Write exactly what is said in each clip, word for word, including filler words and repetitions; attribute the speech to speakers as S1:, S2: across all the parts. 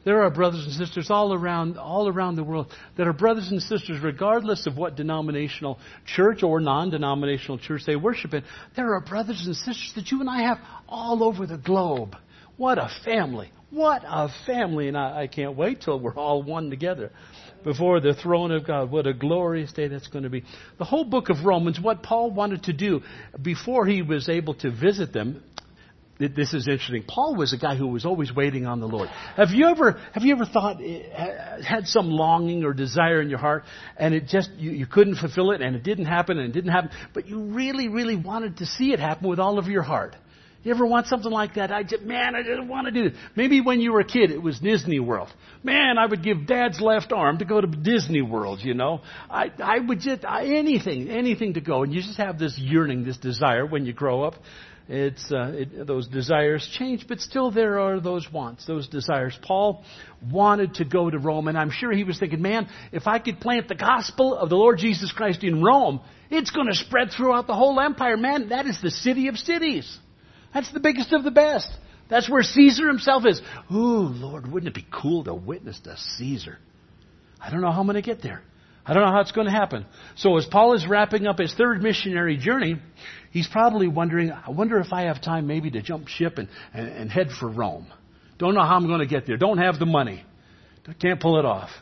S1: There are brothers and sisters all around, all around the world that are brothers and sisters regardless of what denominational church or non-denominational church they worship in. There are brothers and sisters that you and I have all over the globe. What a family. What a family. And I, I can't wait till we're all one together before the throne of God. What a glorious day that's going to be. The whole book of Romans, what Paul wanted to do before he was able to visit them. This is interesting. Paul was a guy who was always waiting on the Lord. Have you ever, have you ever thought, had some longing or desire in your heart, and it just, you, you couldn't fulfill it, and it didn't happen, and it didn't happen, but you really, really wanted to see it happen with all of your heart? You ever want something like that? I just, man, I just want to do this. Maybe when you were a kid, it was Disney World. Man, I would give Dad's left arm to go to Disney World, you know. I, I would just, I, anything, anything to go. And you just have this yearning, this desire when you grow up. It's uh, it, those desires change, but still there are those wants, those desires. Paul wanted to go to Rome, and I'm sure he was thinking, man, if I could plant the gospel of the Lord Jesus Christ in Rome, it's going to spread throughout the whole empire. Man, that is the city of cities. That's the biggest of the best. That's where Caesar himself is. Ooh, Lord, wouldn't it be cool to witness to Caesar? I don't know how I'm going to get there. I don't know how it's going to happen. So as Paul is wrapping up his third missionary journey, he's probably wondering, I wonder if I have time maybe to jump ship and, and, and head for Rome. Don't know how I'm going to get there. Don't have the money. Can't pull it off.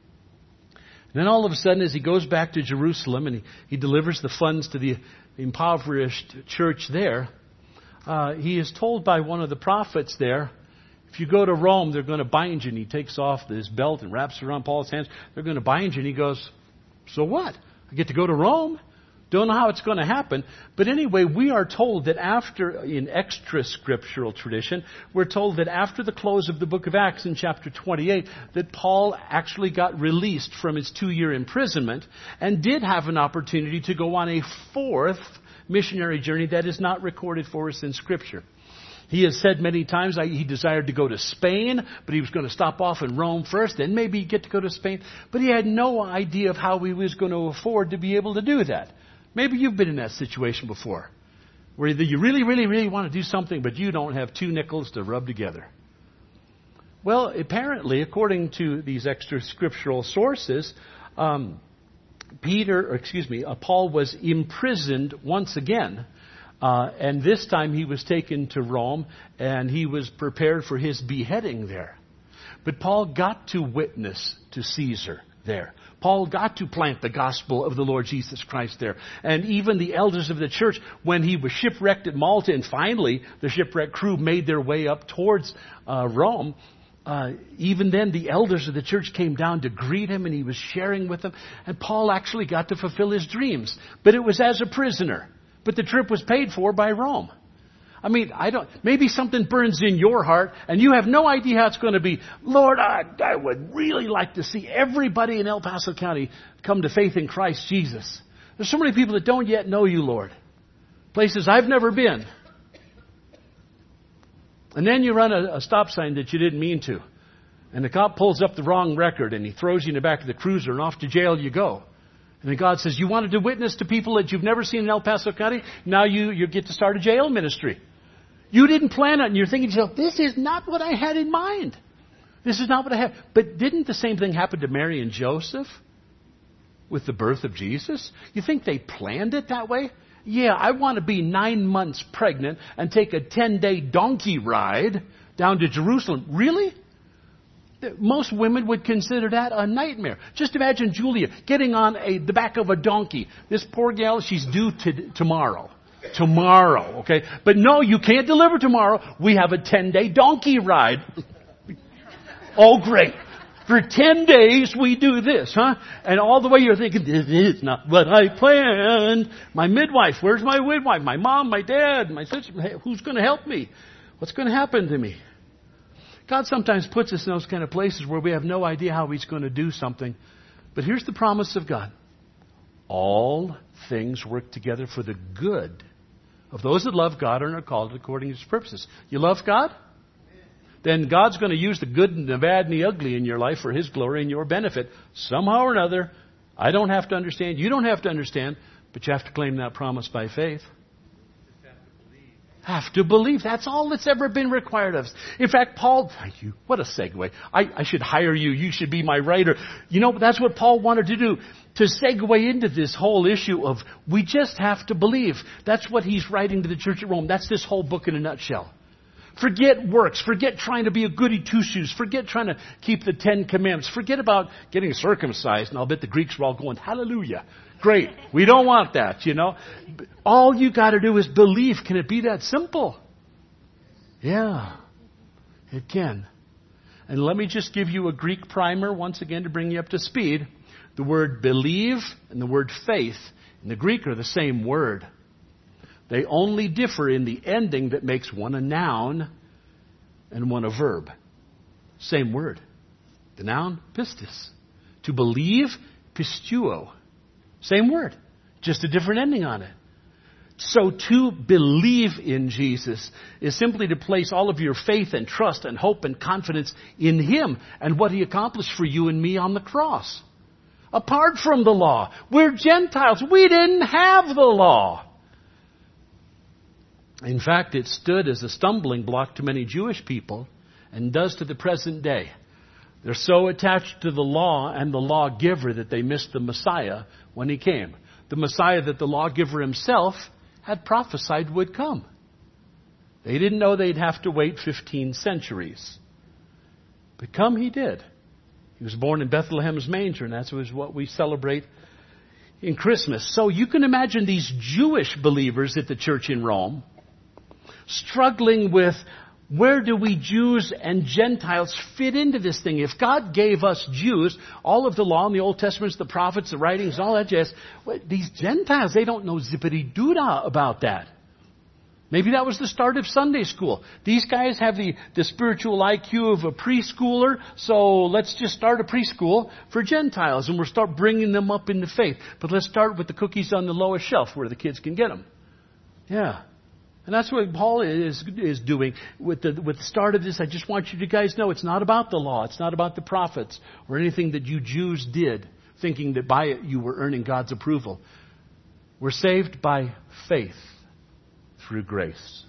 S1: And then all of a sudden, as he goes back to Jerusalem and he, he delivers the funds to the impoverished church there, uh, he is told by one of the prophets there, if you go to Rome, they're going to bind you. And he takes off his belt and wraps it around Paul's hands. They're going to bind you. And he goes, so what? I get to go to Rome? Don't know how it's going to happen. But anyway, we are told that after, in extra scriptural tradition, we're told that after the close of the book of Acts in chapter twenty-eight, that Paul actually got released from his two-year imprisonment and did have an opportunity to go on a fourth missionary journey that is not recorded for us in Scripture. He has said many times he desired to go to Spain, but he was going to stop off in Rome first, then maybe get to go to Spain. But he had no idea of how he was going to afford to be able to do that. Maybe you've been in that situation before, where you really, really, really want to do something, but you don't have two nickels to rub together. Well, apparently, according to these extra scriptural sources, um, Peter, or excuse me, uh, Paul was imprisoned once again. Uh, and this time he was taken to Rome, and he was prepared for his beheading there. But Paul got to witness to Caesar there. Paul got to plant the gospel of the Lord Jesus Christ there. And even the elders of the church, when he was shipwrecked at Malta, and finally the shipwrecked crew made their way up towards uh, Rome, uh, even then the elders of the church came down to greet him, and he was sharing with them. And Paul actually got to fulfill his dreams. But it was as a prisoner. But the trip was paid for by Rome. I mean, I don't, maybe something burns in your heart and you have no idea how it's going to be. Lord, I, I would really like to see everybody in El Paso County come to faith in Christ Jesus. There's so many people that don't yet know you, Lord. Places I've never been. And then you run a, a stop sign that you didn't mean to. And the cop pulls up the wrong record and he throws you in the back of the cruiser and off to jail you go. And then God says, you wanted to witness to people that you've never seen in El Paso County? Now you, you get to start a jail ministry. You didn't plan it, and you're thinking to yourself, this is not what I had in mind. This is not what I had. But didn't the same thing happen to Mary and Joseph with the birth of Jesus? You think they planned it that way? Yeah, I want to be nine months pregnant and take a ten-day donkey ride down to Jerusalem. Really? Most women would consider that a nightmare. Just imagine Julia getting on a, the back of a donkey. This poor gal, she's due to, tomorrow. Tomorrow, okay? But no, you can't deliver tomorrow. We have a ten-day donkey ride. Oh, great. For ten days we do this, huh? And all the way you're thinking, this is not what I planned. My midwife, where's my midwife? My mom, my dad, my sister. Who's going to help me? What's going to happen to me? God sometimes puts us in those kind of places where we have no idea how He's going to do something. But here's the promise of God. All things work together for the good of those that love God and are called according to His purposes. You love God? Then God's going to use the good and the bad and the ugly in your life for His glory and your benefit. Somehow or another, I don't have to understand. You don't have to understand. But you have to claim that promise by faith. have to believe. That's all that's ever been required of us. In fact, Paul, thank you. What a segue. I, I should hire you. You should be my writer. You know, that's what Paul wanted to do, to segue into this whole issue of we just have to believe. That's what he's writing to the church at Rome. That's this whole book in a nutshell. Forget works. Forget trying to be a goody two-shoes. Forget trying to keep the Ten Commandments. Forget about getting circumcised. And I'll bet the Greeks were all going, hallelujah. Great. We don't want that, you know. All you got to do is believe. Can it be that simple? Yeah, it can. And let me just give you a Greek primer once again to bring you up to speed. The word believe and the word faith in the Greek are the same word. They only differ in the ending that makes one a noun and one a verb. Same word. The noun, pistis. To believe, pistuo. Same word. Just a different ending on it. So to believe in Jesus is simply to place all of your faith and trust and hope and confidence in Him and what He accomplished for you and me on the cross. Apart from the law. We're Gentiles. We didn't have the law. In fact, it stood as a stumbling block to many Jewish people and does to the present day. They're so attached to the law and the lawgiver that they missed the Messiah when He came. The Messiah that the lawgiver Himself had prophesied would come. They didn't know they'd have to wait fifteen centuries. But come He did. He was born in Bethlehem's manger, and that's what we celebrate in Christmas. So you can imagine these Jewish believers at the church in Rome struggling with, where do we Jews and Gentiles fit into this thing? If God gave us Jews all of the law in the Old Testament, the prophets, the writings, all that jazz, well, these Gentiles, they don't know zippity-doo-dah about that. Maybe that was the start of Sunday school. These guys have the, the spiritual I Q of a preschooler, so let's just start a preschool for Gentiles, and we'll start bringing them up into faith. But let's start with the cookies on the lowest shelf where the kids can get them. Yeah. And that's what Paul is is doing with the with the start of this. I just want you to guys know it's not about the law. It's not about the prophets or anything that you Jews did, thinking that by it you were earning God's approval. We're saved by faith through grace.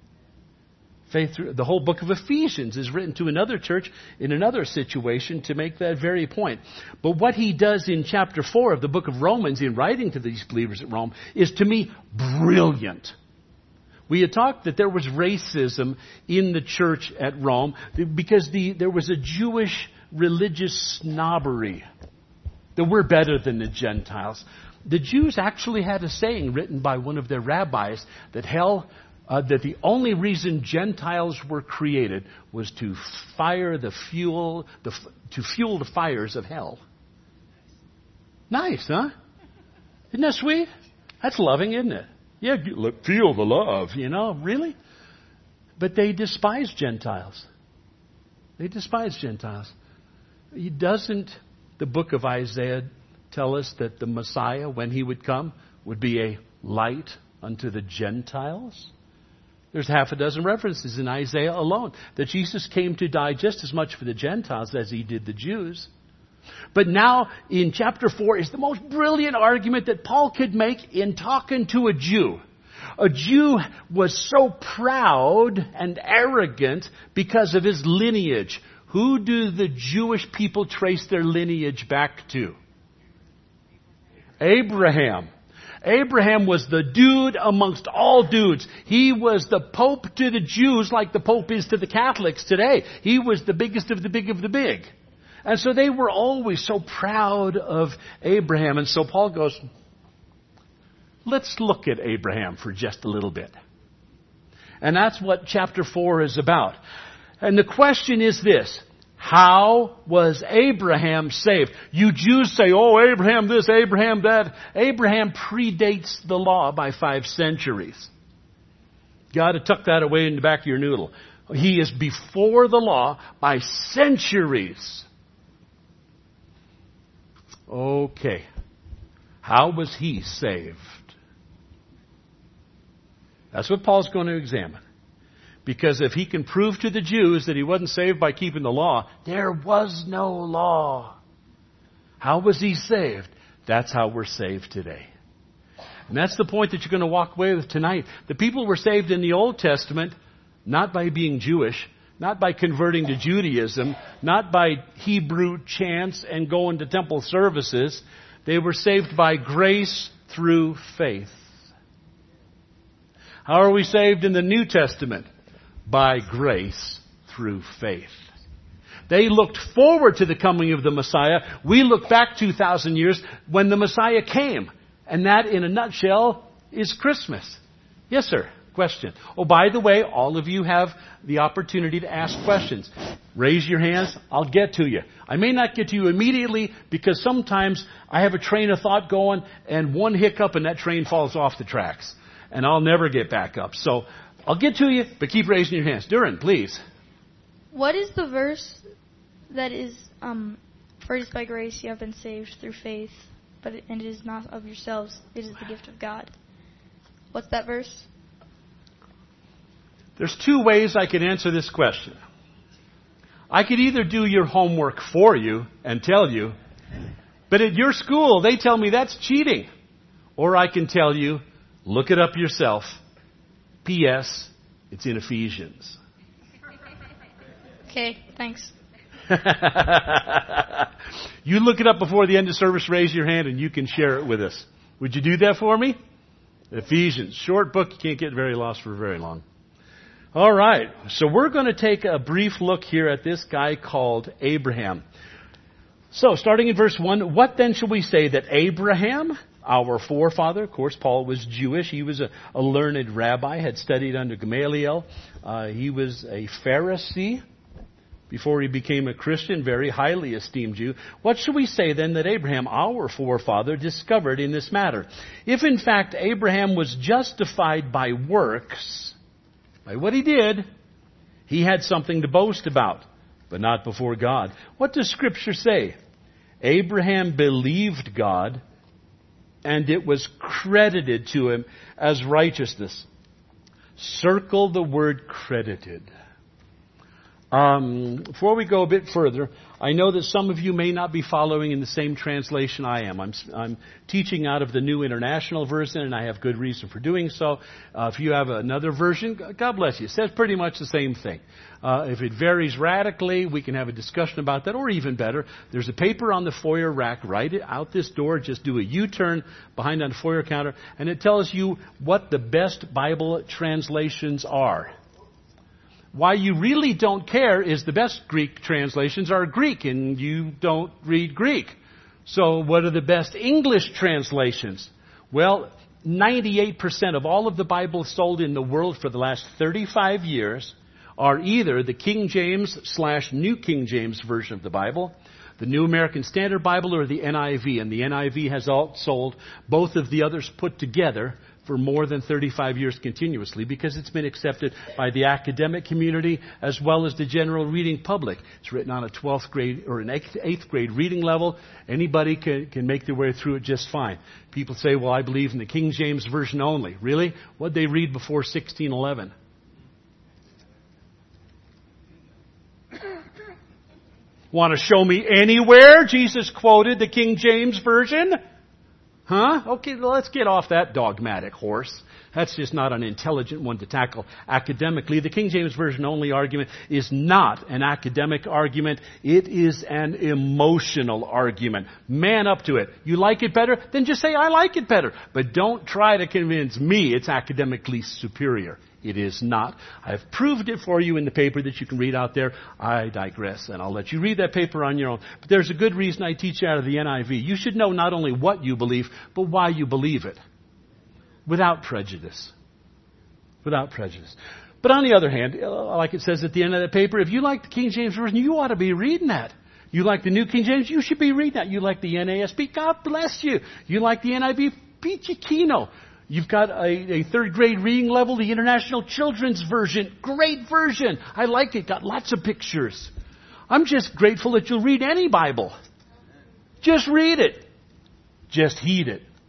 S1: Faith through the whole book of Ephesians is written to another church in another situation to make that very point. But what he does in chapter four of the book of Romans in writing to these believers at Rome is, to me, brilliant. We had talked that there was racism in the church at Rome because the, there was a Jewish religious snobbery that we're better than the Gentiles. The Jews actually had a saying written by one of their rabbis that hell, uh, that the only reason Gentiles were created was to fire the fuel, the, to fuel the fires of hell. Nice, huh? Isn't that sweet? That's loving, isn't it? Yeah, look, feel the love, you know, really? But they despise Gentiles. They despise Gentiles. Doesn't the book of Isaiah tell us that the Messiah, when He would come, would be a light unto the Gentiles? There's half a dozen references in Isaiah alone that Jesus came to die just as much for the Gentiles as He did the Jews. But now, in chapter four, is the most brilliant argument that Paul could make in talking to a Jew. A Jew was so proud and arrogant because of his lineage. Who do the Jewish people trace their lineage back to? Abraham. Abraham was the dude amongst all dudes. He was the Pope to the Jews like the Pope is to the Catholics today. He was the biggest of the big of the big. And so they were always so proud of Abraham. And so Paul goes, let's look at Abraham for just a little bit. And that's what chapter four is about. And the question is this: how was Abraham saved? You Jews say, oh, Abraham this, Abraham that. Abraham predates the law by five centuries. You got to tuck that away in the back of your noodle. He is before the law by centuries. Okay. How was he saved? That's what Paul's going to examine. Because if he can prove to the Jews that he wasn't saved by keeping the law, there was no law. How was he saved? That's how we're saved today. And that's the point that you're going to walk away with tonight. The people were saved in the Old Testament, not by being Jewish, not by converting to Judaism, not by Hebrew chants and going to temple services. They were saved by grace through faith. How are we saved in the New Testament? By grace through faith. They looked forward to the coming of the Messiah. We look back two thousand years when the Messiah came. And that, in a nutshell, is Christmas. Yes, sir. Question. Oh, by the way, all of you have the opportunity to ask questions. Raise your hands. I'll get to you. I may not get to you immediately because sometimes I have a train of thought going and one hiccup and that train falls off the tracks. And I'll never get back up. So I'll get to you, but keep raising your hands. Durin, please.
S2: What is the verse that is, um, for it is by grace you have been saved through faith, but it, and it is not of yourselves, it is the gift of God. What's that verse?
S1: There's two ways I could answer this question. I could either do your homework for you and tell you, but at your school they tell me that's cheating. Or I can tell you, look it up yourself. P S. It's in Ephesians.
S2: Okay, thanks.
S1: You look it up before the end of service, raise your hand, and you can share it with us. Would you do that for me? Ephesians. Short book, you can't get very lost for very long. All right, so we're going to take a brief look here at this guy called Abraham. So, starting in verse one, what then shall we say that Abraham, our forefather, of course, Paul was Jewish. He was a, a learned rabbi, had studied under Gamaliel. Uh, he was a Pharisee before he became a Christian, very highly esteemed Jew. What shall we say then that Abraham, our forefather, discovered in this matter? If in fact Abraham was justified by works, by what he did, he had something to boast about, but not before God. What does Scripture say? Abraham believed God, and it was credited to him as righteousness. Circle the word credited. Um, before we go a bit further, I know that some of you may not be following in the same translation I am. I'm, I'm teaching out of the New International Version, and I have good reason for doing so. Uh, if you have another version, God bless you. It says pretty much the same thing. Uh, if it varies radically, we can have a discussion about that, or even better, there's a paper on the foyer rack right out this door. Just do a U-turn behind on the foyer counter, and it tells you what the best Bible translations are. Why you really don't care is the best Greek translations are Greek, and you don't read Greek. So what are the best English translations? Well, ninety-eight percent of all of the Bibles sold in the world for the last thirty-five years are either the King James slash New King James version of the Bible, the New American Standard Bible, or the N I V. And the N I V has outsold both of the others put together for more than thirty-five years continuously, because it's been accepted by the academic community as well as the general reading public. It's written on a twelfth grade or an eighth grade reading level. Anybody can, can make their way through it just fine. People say, well, I believe in the King James Version only. Really? What'd they read before sixteen eleven? Want to show me anywhere Jesus quoted the King James Version? Huh? Okay, well, let's get off that dogmatic horse. That's just not an intelligent one to tackle academically. The King James Version only argument is not an academic argument. It is an emotional argument. Man up to it. You like it better? Then just say, I like it better. But don't try to convince me it's academically superior. It is not. I've proved it for you in the paper that you can read out there. I digress, and I'll let you read that paper on your own. But there's a good reason I teach out of the N I V. You should know not only what you believe, but why you believe it. Without prejudice. Without prejudice. But on the other hand, like it says at the end of that paper, if you like the King James Version, you ought to be reading that. You like the New King James, you should be reading that. You like the N A S B, God bless you. You like the N I V, peachy kino. You've got a, a third grade reading level, the International Children's Version. Great version. I like it. Got lots of pictures. I'm just grateful that you'll read any Bible. Just read it. Just heed it.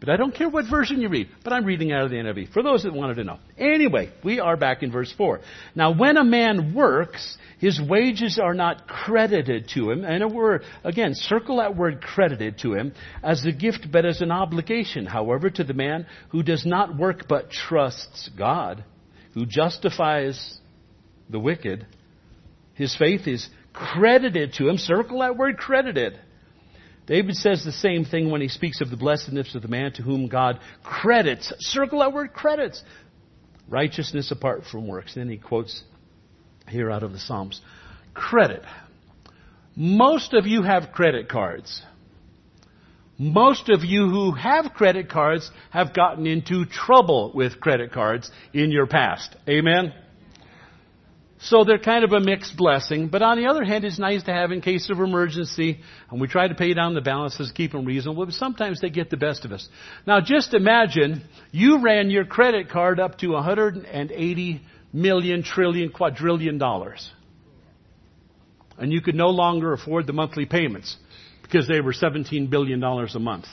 S1: But I don't care what version you read, but I'm reading out of the N I V, for those that wanted to know. Anyway, we are back in verse four. Now, when a man works, his wages are not credited to him. And a word, again, circle that word credited to him as a gift, but as an obligation. However, to the man who does not work but trusts God, who justifies the wicked, his faith is credited to him. Circle that word credited. David says the same thing when he speaks of the blessedness of the man to whom God credits. Circle that word credits. Righteousness apart from works. Then he quotes here out of the Psalms. Credit. Most of you have credit cards. Most of you who have credit cards have gotten into trouble with credit cards in your past. Amen? So they're kind of a mixed blessing. But on the other hand, it's nice to have in case of emergency. And we try to pay down the balances, keep them reasonable. But sometimes they get the best of us. Now just imagine you ran your credit card up to one hundred eighty million, trillion, quadrillion dollars. And you could no longer afford the monthly payments because they were seventeen billion dollars a month.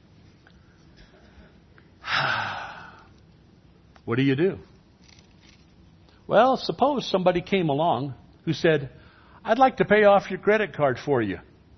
S1: What do you do? Well, suppose somebody came along who said, I'd like to pay off your credit card for you.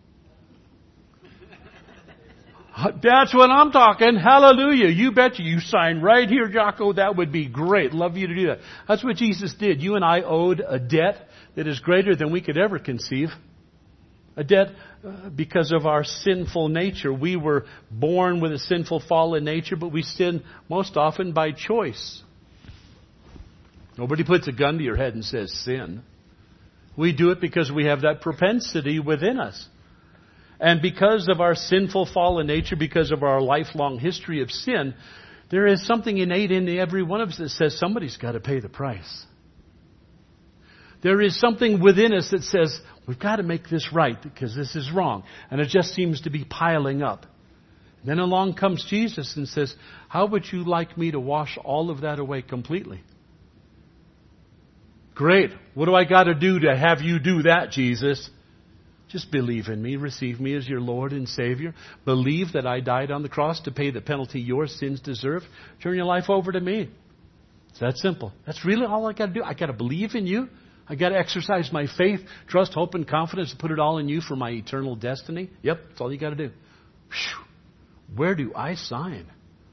S1: That's what I'm talking. Hallelujah. You betcha. You sign right here, Jocko. That would be great. Love you to do that. That's what Jesus did. You and I owed a debt that is greater than we could ever conceive. A debt uh, because of our sinful nature. We were born with a sinful, fallen nature, but we sin most often by choice. Nobody puts a gun to your head and says sin. We do it because we have that propensity within us. And because of our sinful fallen nature, because of our lifelong history of sin, there is something innate in every one of us that says somebody's got to pay the price. There is something within us that says we've got to make this right because this is wrong. And it just seems to be piling up. And then along comes Jesus and says, how would you like me to wash all of that away completely? Great. What do I got to do to have you do that, Jesus? Just believe in me. Receive me as your Lord and Savior. Believe that I died on the cross to pay the penalty your sins deserve. Turn your life over to me. It's that simple. That's really all I got to do. I got to believe in you. I got to exercise my faith, trust, hope, and confidence to put it all in you for my eternal destiny. Yep, that's all you got to do. Whew. Where do I sign?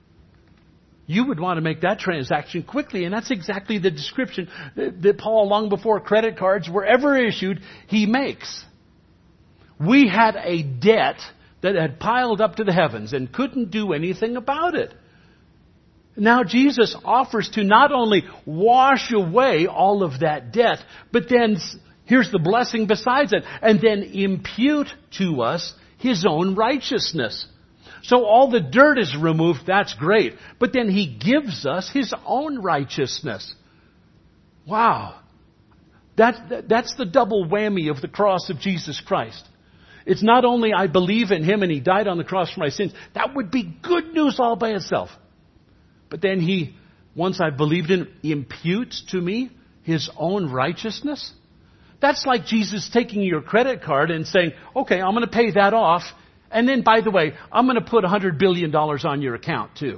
S1: You would want to make that transaction quickly, and that's exactly the description that, that Paul, long before credit cards were ever issued, he makes. We had a debt that had piled up to the heavens and couldn't do anything about it. Now Jesus offers to not only wash away all of that debt, but then, here's the blessing besides it, and then impute to us His own righteousness. So all the dirt is removed, that's great. But then He gives us His own righteousness. Wow. That, that's the double whammy of the cross of Jesus Christ. It's not only I believe in Him and He died on the cross for my sins. That would be good news all by itself. But then He, once I've believed in Him, imputes to me His own righteousness. That's like Jesus taking your credit card and saying, okay, I'm going to pay that off. And then, by the way, I'm going to put one hundred billion dollars on your account, too.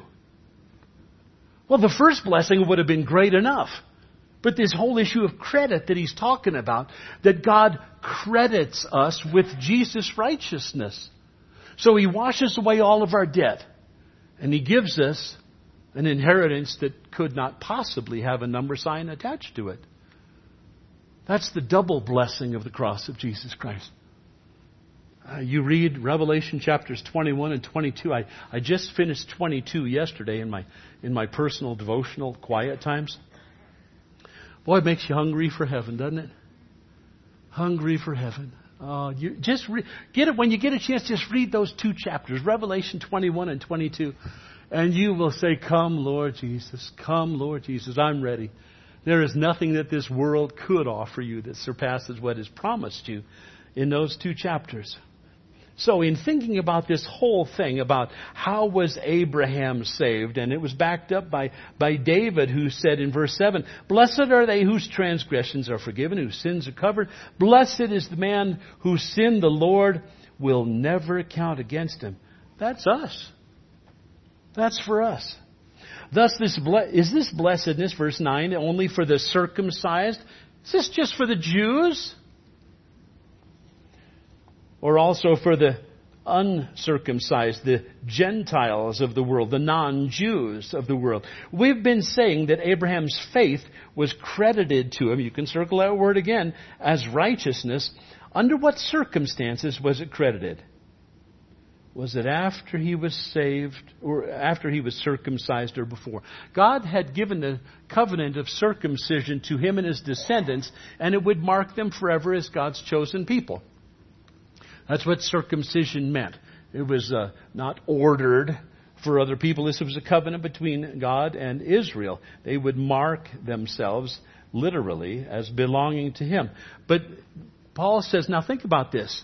S1: Well, the first blessing would have been great enough. But this whole issue of credit that he's talking about, that God credits us with Jesus' righteousness. So He washes away all of our debt. And He gives us an inheritance that could not possibly have a number sign attached to it. That's the double blessing of the cross of Jesus Christ. Uh, you read Revelation chapters twenty-one and twenty-two. I, I just finished twenty-two yesterday in my in my personal devotional quiet times. Boy, it makes you hungry for heaven, doesn't it? Hungry for heaven. Uh, you just re- get it when you get a chance. Just read those two chapters, Revelation twenty-one and twenty-two, and you will say, "Come, Lord Jesus, come, Lord Jesus, I'm ready." There is nothing that this world could offer you that surpasses what is promised you in those two chapters. So in thinking about this whole thing, about how was Abraham saved, and it was backed up by, by David, who said in verse seven, "Blessed are they whose transgressions are forgiven, whose sins are covered. Blessed is the man whose sin the Lord will never count against him." That's us. That's for us. Thus, this ble- is this blessedness, verse nine, only for the circumcised? Is this just for the Jews? Or also for the uncircumcised, the Gentiles of the world, the non-Jews of the world? We've been saying that Abraham's faith was credited to him, you can circle that word again, as righteousness. Under what circumstances was it credited? Was it after he was saved, or after he was circumcised, or before? God had given the covenant of circumcision to him and his descendants, and it would mark them forever as God's chosen people. That's what circumcision meant. It was uh, not ordered for other people. This was a covenant between God and Israel. They would mark themselves literally as belonging to him. But Paul says, now think about this.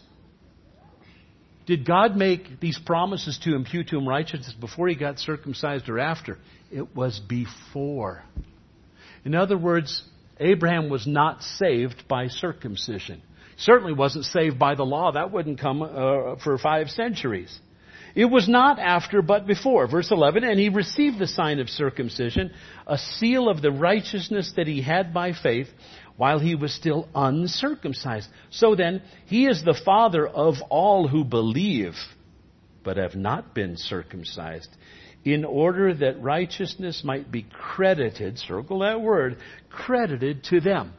S1: Did God make these promises to impute to him righteousness before he got circumcised or after? It was before. In other words, Abraham was not saved by circumcision. Certainly wasn't saved by the law. That wouldn't come uh, for five centuries. It was not after, but before. Verse eleven, and he received the sign of circumcision, a seal of the righteousness that he had by faith, while he was still uncircumcised. So then, he is the father of all who believe, but have not been circumcised, in order that righteousness might be credited, circle that word, credited to them.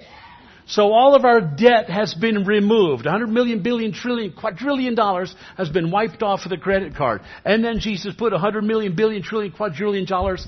S1: So all of our debt has been removed. one hundred million, billion, trillion, quadrillion dollars has been wiped off of the credit card. And then Jesus put one hundred million, billion, trillion, quadrillion dollars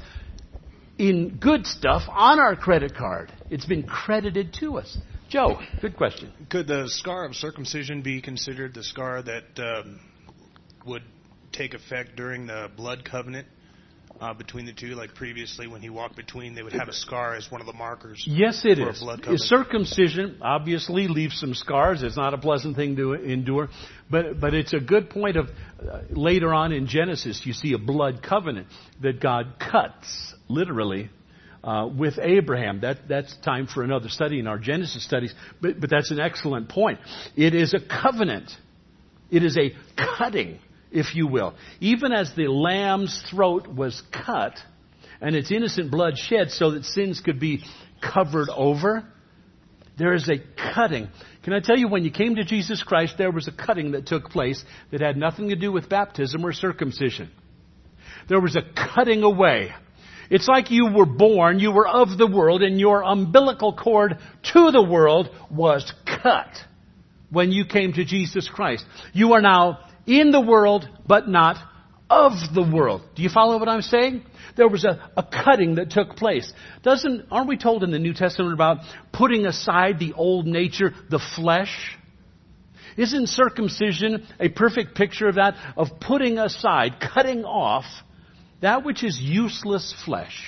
S1: in good stuff on our credit card. It's been credited to us. Joe, good question.
S3: Could the scar of circumcision be considered the scar that um, would take effect during the blood covenant uh, between the two? Like previously when he walked between, they would have a scar as one of the markers.
S1: Yes, it
S3: for
S1: is.
S3: A blood covenant.
S1: Circumcision obviously leaves some scars. It's not a pleasant thing to endure. But but it's a good point of uh, later on in Genesis, you see a blood covenant that God cuts, literally, uh, with Abraham. That That's time for another study in our Genesis studies. But, but that's an excellent point. It is a covenant. It is a cutting, if you will. Even as the lamb's throat was cut and its innocent blood shed so that sins could be covered over, there is a cutting. Can I tell you, when you came to Jesus Christ, there was a cutting that took place that had nothing to do with baptism or circumcision. There was a cutting away. It's like you were born, you were of the world, and your umbilical cord to the world was cut when you came to Jesus Christ. You are now in the world, but not of the world. Do you follow what I'm saying? There was a, a cutting that took place. Doesn't, aren't we told in the New Testament about putting aside the old nature, the flesh? Isn't circumcision a perfect picture of that? Of putting aside, cutting off that which is useless flesh.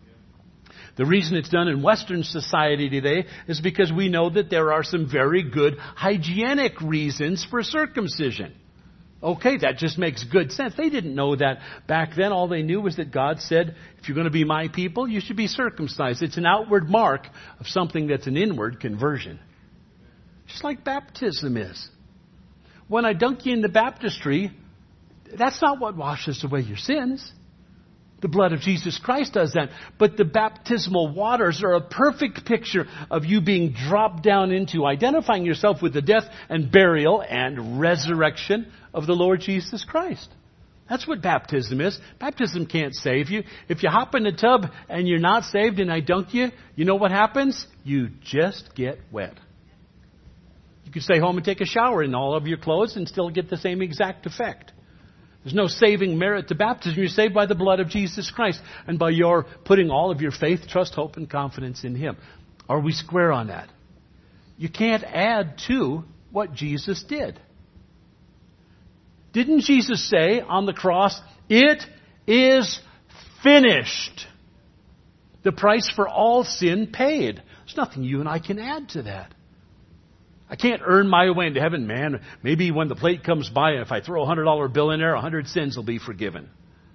S1: The reason it's done in Western society today is because we know that there are some very good hygienic reasons for circumcision. Okay, that just makes good sense. They didn't know that back then. All they knew was that God said, if you're going to be my people, you should be circumcised. It's an outward mark of something that's an inward conversion. Just like baptism is. When I dunk you in the baptistry, that's not what washes away your sins. The blood of Jesus Christ does that. But the baptismal waters are a perfect picture of you being dropped down into, identifying yourself with the death and burial and resurrection of the Lord Jesus Christ. That's what baptism is. Baptism can't save you. If you hop in the tub and you're not saved and I dunk you, you know what happens? You just get wet. You can stay home and take a shower in all of your clothes and still get the same exact effect. There's no saving merit to baptism. You're saved by the blood of Jesus Christ and by your putting all of your faith, trust, hope, and confidence in Him. Are we square on that? You can't add to what Jesus did. Didn't Jesus say on the cross, "It is finished"? The price for all sin paid. There's nothing you and I can add to that. I can't earn my way into heaven, man. Maybe when the plate comes by, if I throw a one hundred dollar bill in there, one hundred sins will be forgiven.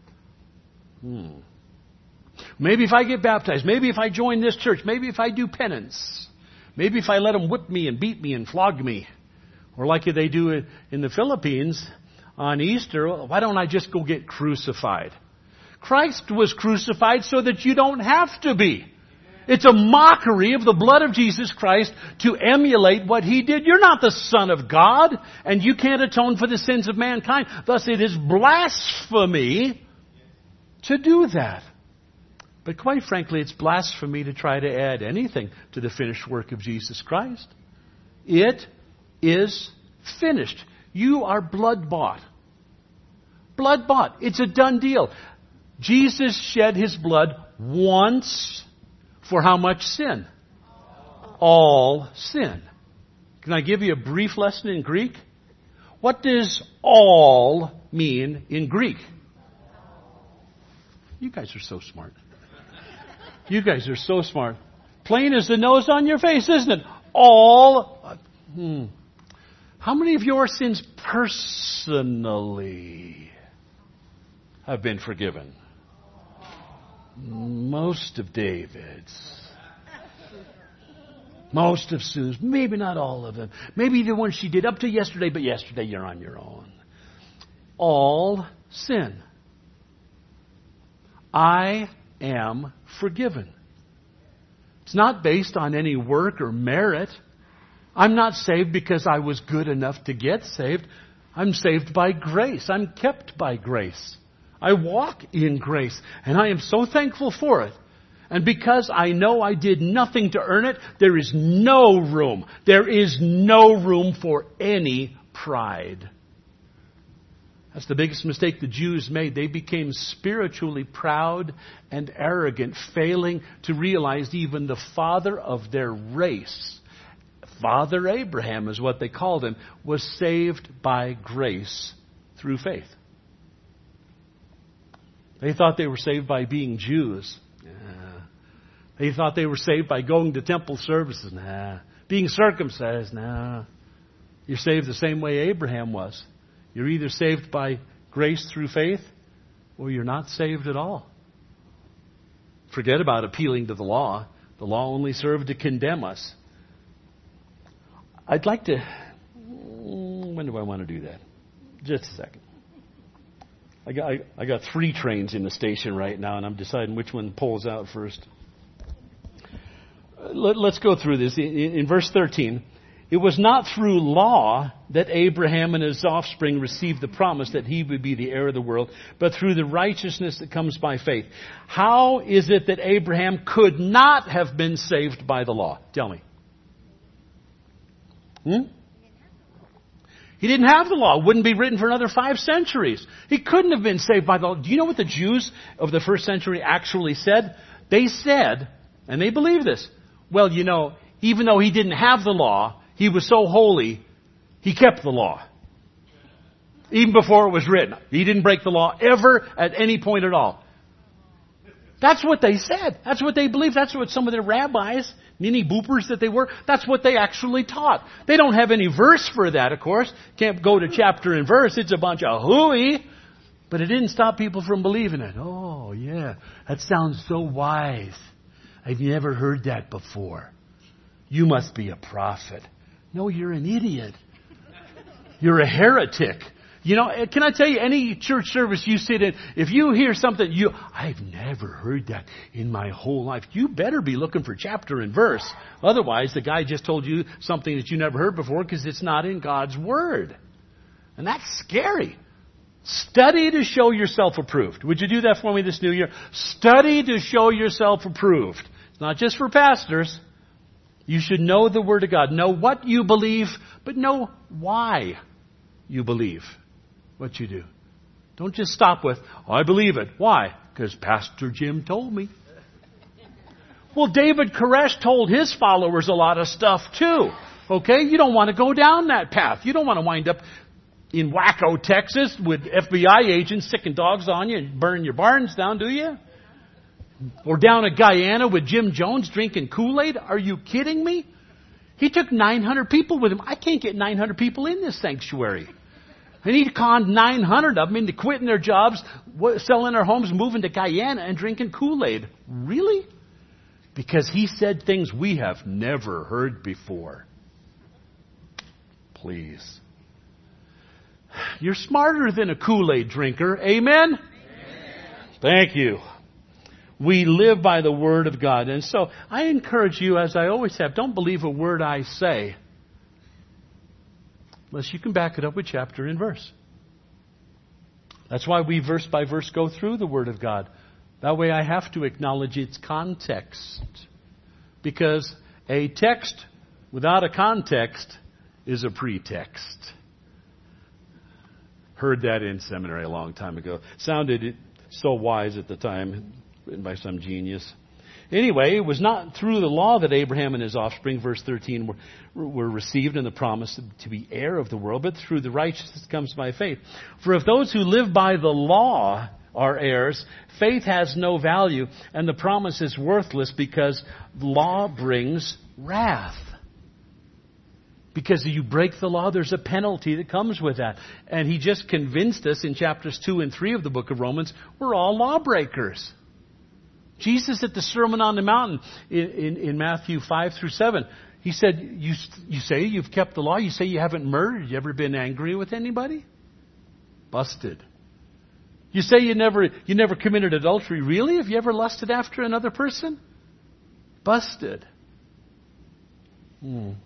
S1: Hmm. Maybe if I get baptized. Maybe if I join this church. Maybe if I do penance. Maybe if I let them whip me and beat me and flog me. Or like they do in the Philippines on Easter, why don't I just go get crucified? Christ was crucified so that you don't have to be. It's a mockery of the blood of Jesus Christ to emulate what He did. You're not the Son of God, and you can't atone for the sins of mankind. Thus, it is blasphemy to do that. But quite frankly, it's blasphemy to try to add anything to the finished work of Jesus Christ. It is finished. You are blood-bought. Blood-bought. It's a done deal. Jesus shed His blood once for how much sin? All sin. Can I give you a brief lesson in Greek? What does all mean in Greek? You guys are so smart. You guys are so smart. Plain as the nose on your face, isn't it? All. Hmm. How many of your sins personally have been forgiven? Most of David's. Most of Sue's. Maybe not all of them. Maybe the ones she did up to yesterday, but yesterday you're on your own. All sin. I am forgiven. It's not based on any work or merit. I'm not saved because I was good enough to get saved. I'm saved by grace. I'm kept by grace. I walk in grace, and I am so thankful for it. And because I know I did nothing to earn it, there is no room. There is no room for any pride. That's the biggest mistake the Jews made. They became spiritually proud and arrogant, failing to realize even the father of their race, Father Abraham is what they called him, was saved by grace through faith. They thought they were saved by being Jews. Nah. They thought they were saved by going to temple services. Nah. Being circumcised. Nah. You're saved the same way Abraham was. You're either saved by grace through faith, or you're not saved at all. Forget about appealing to the law. The law only served to condemn us. I'd like to... When do I want to do that? Just a second. I got, I, I got three trains in the station right now, and I'm deciding which one pulls out first. Let, let's go through this. In, in verse thirteen, it was not through law that Abraham and his offspring received the promise that he would be the heir of the world, but through the righteousness that comes by faith. How is it that Abraham could not have been saved by the law? Tell me. Hmm? He didn't have the law. It wouldn't be written for another five centuries. He couldn't have been saved by the law. Do you know what the Jews of the first century actually said? They said, and they believe this, well, you know, even though he didn't have the law, he was so holy, he kept the law. Even before it was written. He didn't break the law ever at any point at all. That's what they said. That's what they believed. That's what some of their rabbis, ninny boopers that they were, that's what they actually taught. They don't have any verse for that, of course. Can't go to chapter and verse. It's a bunch of hooey. But it didn't stop people from believing it. Oh, yeah. That sounds so wise. I've never heard that before. You must be a prophet. No, you're an idiot. You're a heretic. You know, can I tell you, any church service you sit in, if you hear something, you, I've never heard that in my whole life, you better be looking for chapter and verse. Otherwise, the guy just told you something that you never heard before because it's not in God's Word. And that's scary. Study to show yourself approved. Would you do that for me this new year? Study to show yourself approved. It's not just for pastors. You should know the Word of God. Know what you believe, but know why you believe what you do. Don't just stop with, oh, I believe it. Why? Because Pastor Jim told me. Well, David Koresh told his followers a lot of stuff too. Okay? You don't want to go down that path. You don't want to wind up in Waco, Texas with F B I agents sicking dogs on you and burning your barns down, do you? Or down at Guyana with Jim Jones drinking Kool-Aid? Are you kidding me? He took nine hundred people with him. I can't get nine hundred people in this sanctuary. And he conned nine hundred of them into quitting their jobs, selling their homes, moving to Guyana and drinking Kool-Aid. Really? Because he said things we have never heard before. Please. You're smarter than a Kool-Aid drinker. Amen? Amen? Thank you. We live by the Word of God. And so I encourage you, as I always have, don't believe a word I say unless you can back it up with chapter and verse. That's why we verse by verse go through the Word of God. That way I have to acknowledge its context. Because a text without a context is a pretext. Heard that in seminary a long time ago. Sounded so wise at the time, written by some genius. Anyway, it was not through the law that Abraham and his offspring, verse thirteen, were, were received in the promise to be heir of the world, but through the righteousness that comes by faith. For if those who live by the law are heirs, faith has no value, and the promise is worthless because law brings wrath. Because you break the law, there's a penalty that comes with that. And he just convinced us in chapters two and three of the book of Romans, we're all lawbreakers. Jesus at the Sermon on the Mountain in, in, in Matthew five through seven, he said, you, you say you've kept the law, you say you haven't murdered, you ever been angry with anybody? Busted. You say you never you never committed adultery. Really? Have you ever lusted after another person? Busted. Hmm.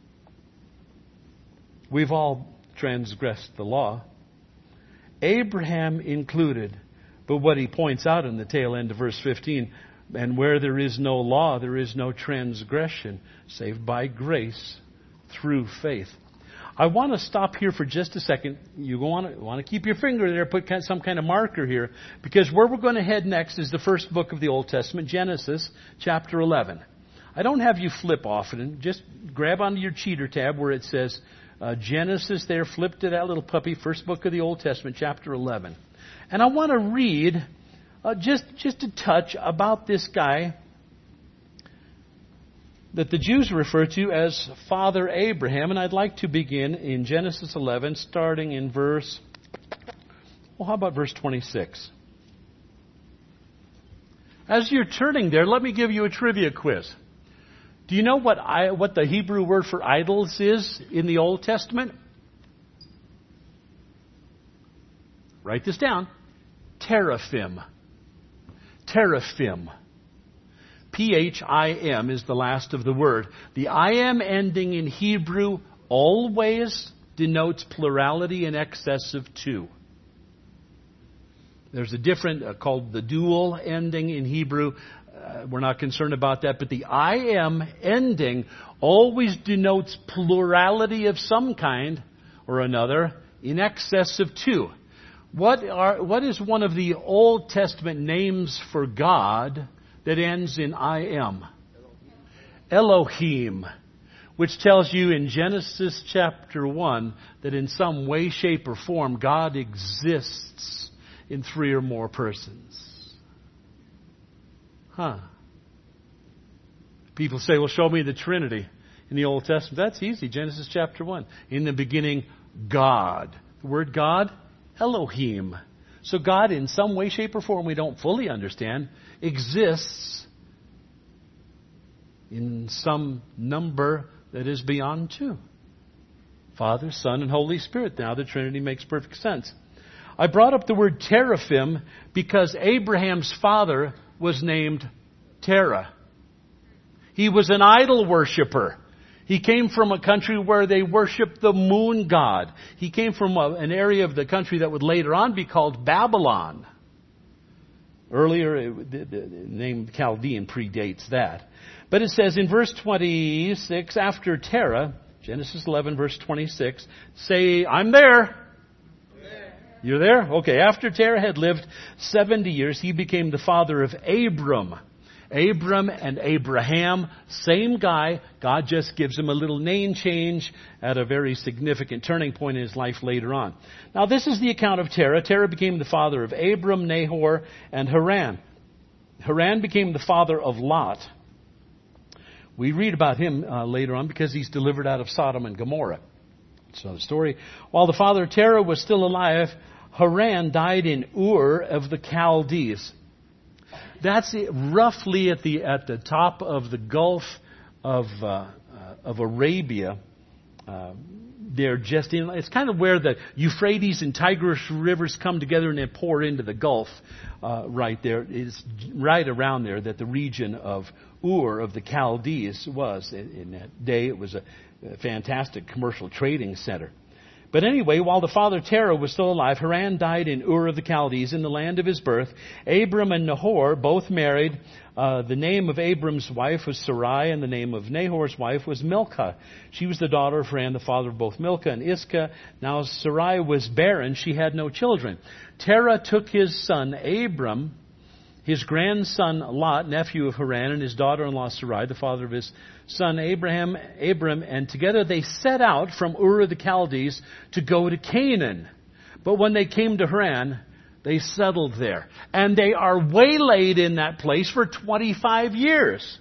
S1: We've all transgressed the law. Abraham included. But what he points out in the tail end of verse fifteen, and where there is no law, there is no transgression, saved by grace through faith. I want to stop here for just a second. You want to, want to keep your finger there, put some kind of marker here, because where we're going to head next is the first book of the Old Testament, Genesis, chapter eleven. I don't have you flip off it, and just grab onto your cheater tab where it says uh, Genesis there, flip to that little puppy, first book of the Old Testament, chapter eleven. And I want to read uh, just, just a touch about this guy that the Jews refer to as Father Abraham. And I'd like to begin in Genesis eleven, starting in verse, well, how about verse twenty-six? As you're turning there, let me give you a trivia quiz. Do you know what I, what the Hebrew word for idols is in the Old Testament? Write this down. Teraphim. Teraphim. P H I M is the last of the word. The I M ending in Hebrew always denotes plurality in excess of two. There's a different, uh, called the dual ending in Hebrew. Uh, we're not concerned about that. But the I M ending always denotes plurality of some kind or another in excess of two. What are what is one of the Old Testament names for God that ends in I M? Elohim, which tells you in Genesis chapter one that in some way, shape, or form God exists in three or more persons. Huh. People say, well, show me the Trinity in the Old Testament. That's easy. Genesis chapter one. In the beginning, God. The word God, Elohim. So God, in some way, shape, or form we don't fully understand, exists in some number that is beyond two. Father, Son, and Holy Spirit. Now the Trinity makes perfect sense. I brought up the word teraphim because Abraham's father was named Terah. He was an idol worshiper. He came from a country where they worshiped the moon god. He came from a, an area of the country that would later on be called Babylon. Earlier, it, the, the name Chaldean predates that. But it says in verse twenty-six, after Terah, Genesis eleven, verse twenty-six, say, I'm there. there. You're there? Okay. After Terah had lived seventy years, he became the father of Abram. Abram and Abraham, same guy. God just gives him a little name change at a very significant turning point in his life later on. Now, this is the account of Terah. Terah became the father of Abram, Nahor, and Haran. Haran became the father of Lot. We read about him uh, later on because he's delivered out of Sodom and Gomorrah. So the story. While the father of Terah was still alive, Haran died in Ur of the Chaldees. That's roughly at the at the top of the Gulf of uh, uh, of Arabia, uh, they're just in, it's kind of where the Euphrates and Tigris rivers come together and they pour into the Gulf uh, right there. It's right around there that the region of Ur of the Chaldees was. In, in that day, it was a, a fantastic commercial trading center. But anyway, while the father Terah was still alive, Haran died in Ur of the Chaldees, in the land of his birth. Abram and Nahor both married. Uh, the name of Abram's wife was Sarai, and the name of Nahor's wife was Milcah. She was the daughter of Haran, the father of both Milcah and Iscah. Now Sarai was barren. She had no children. Terah took his son Abram, his grandson Lot, nephew of Haran, and his daughter-in-law Sarai, the father of his son Abraham, Abram, and together they set out from Ur of the Chaldees to go to Canaan. But when they came to Haran, they settled there. And they are waylaid in that place for twenty-five years.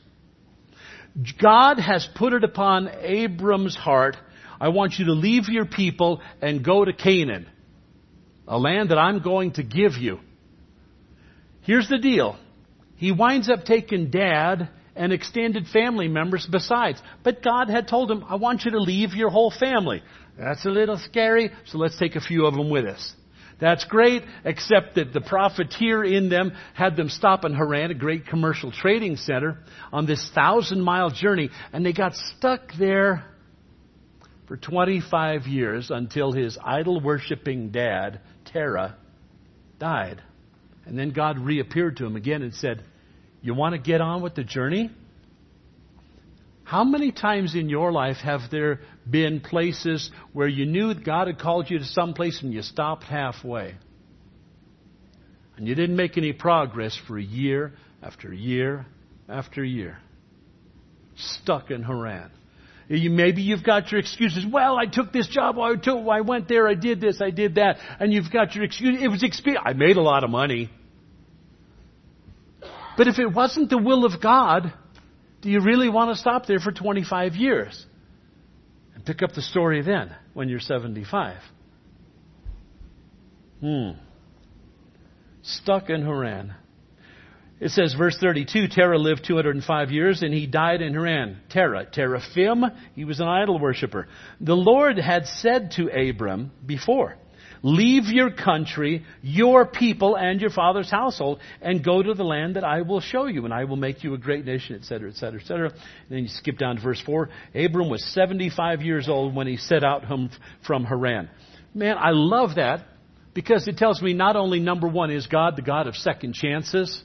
S1: God has put it upon Abram's heart, I want you to leave your people and go to Canaan, a land that I'm going to give you. Here's the deal. He winds up taking dad and extended family members besides. But God had told him, I want you to leave your whole family. That's a little scary, so let's take a few of them with us. That's great, except that the profiteer in them had them stop in Haran, a great commercial trading center, on this thousand-mile journey, and they got stuck there for twenty-five years until his idol-worshipping dad, Terah, died. And then God reappeared to him again and said, you want to get on with the journey? How many times in your life have there been places where you knew God had called you to some place and you stopped halfway? And you didn't make any progress for year after year after year. Stuck in Haran. You, maybe you've got your excuses. Well, I took this job. I, took, I went there. I did this. I did that. And you've got your excuse. It was experience. I made a lot of money. But if it wasn't the will of God, do you really want to stop there for twenty-five years? And pick up the story then when you're seventy-five. Hmm. Stuck in Haran. It says, verse thirty-two, Terah lived two hundred five years and he died in Haran. Terah, Teraphim, he was an idol worshiper. The Lord had said to Abram before, leave your country, your people, and your father's household, and go to the land that I will show you, and I will make you a great nation, et cetera, et cetera, et cetera. And then you skip down to verse four. Abram was seventy-five years old when he set out from Haran. Man, I love that because it tells me not only, number one, is God the God of second chances,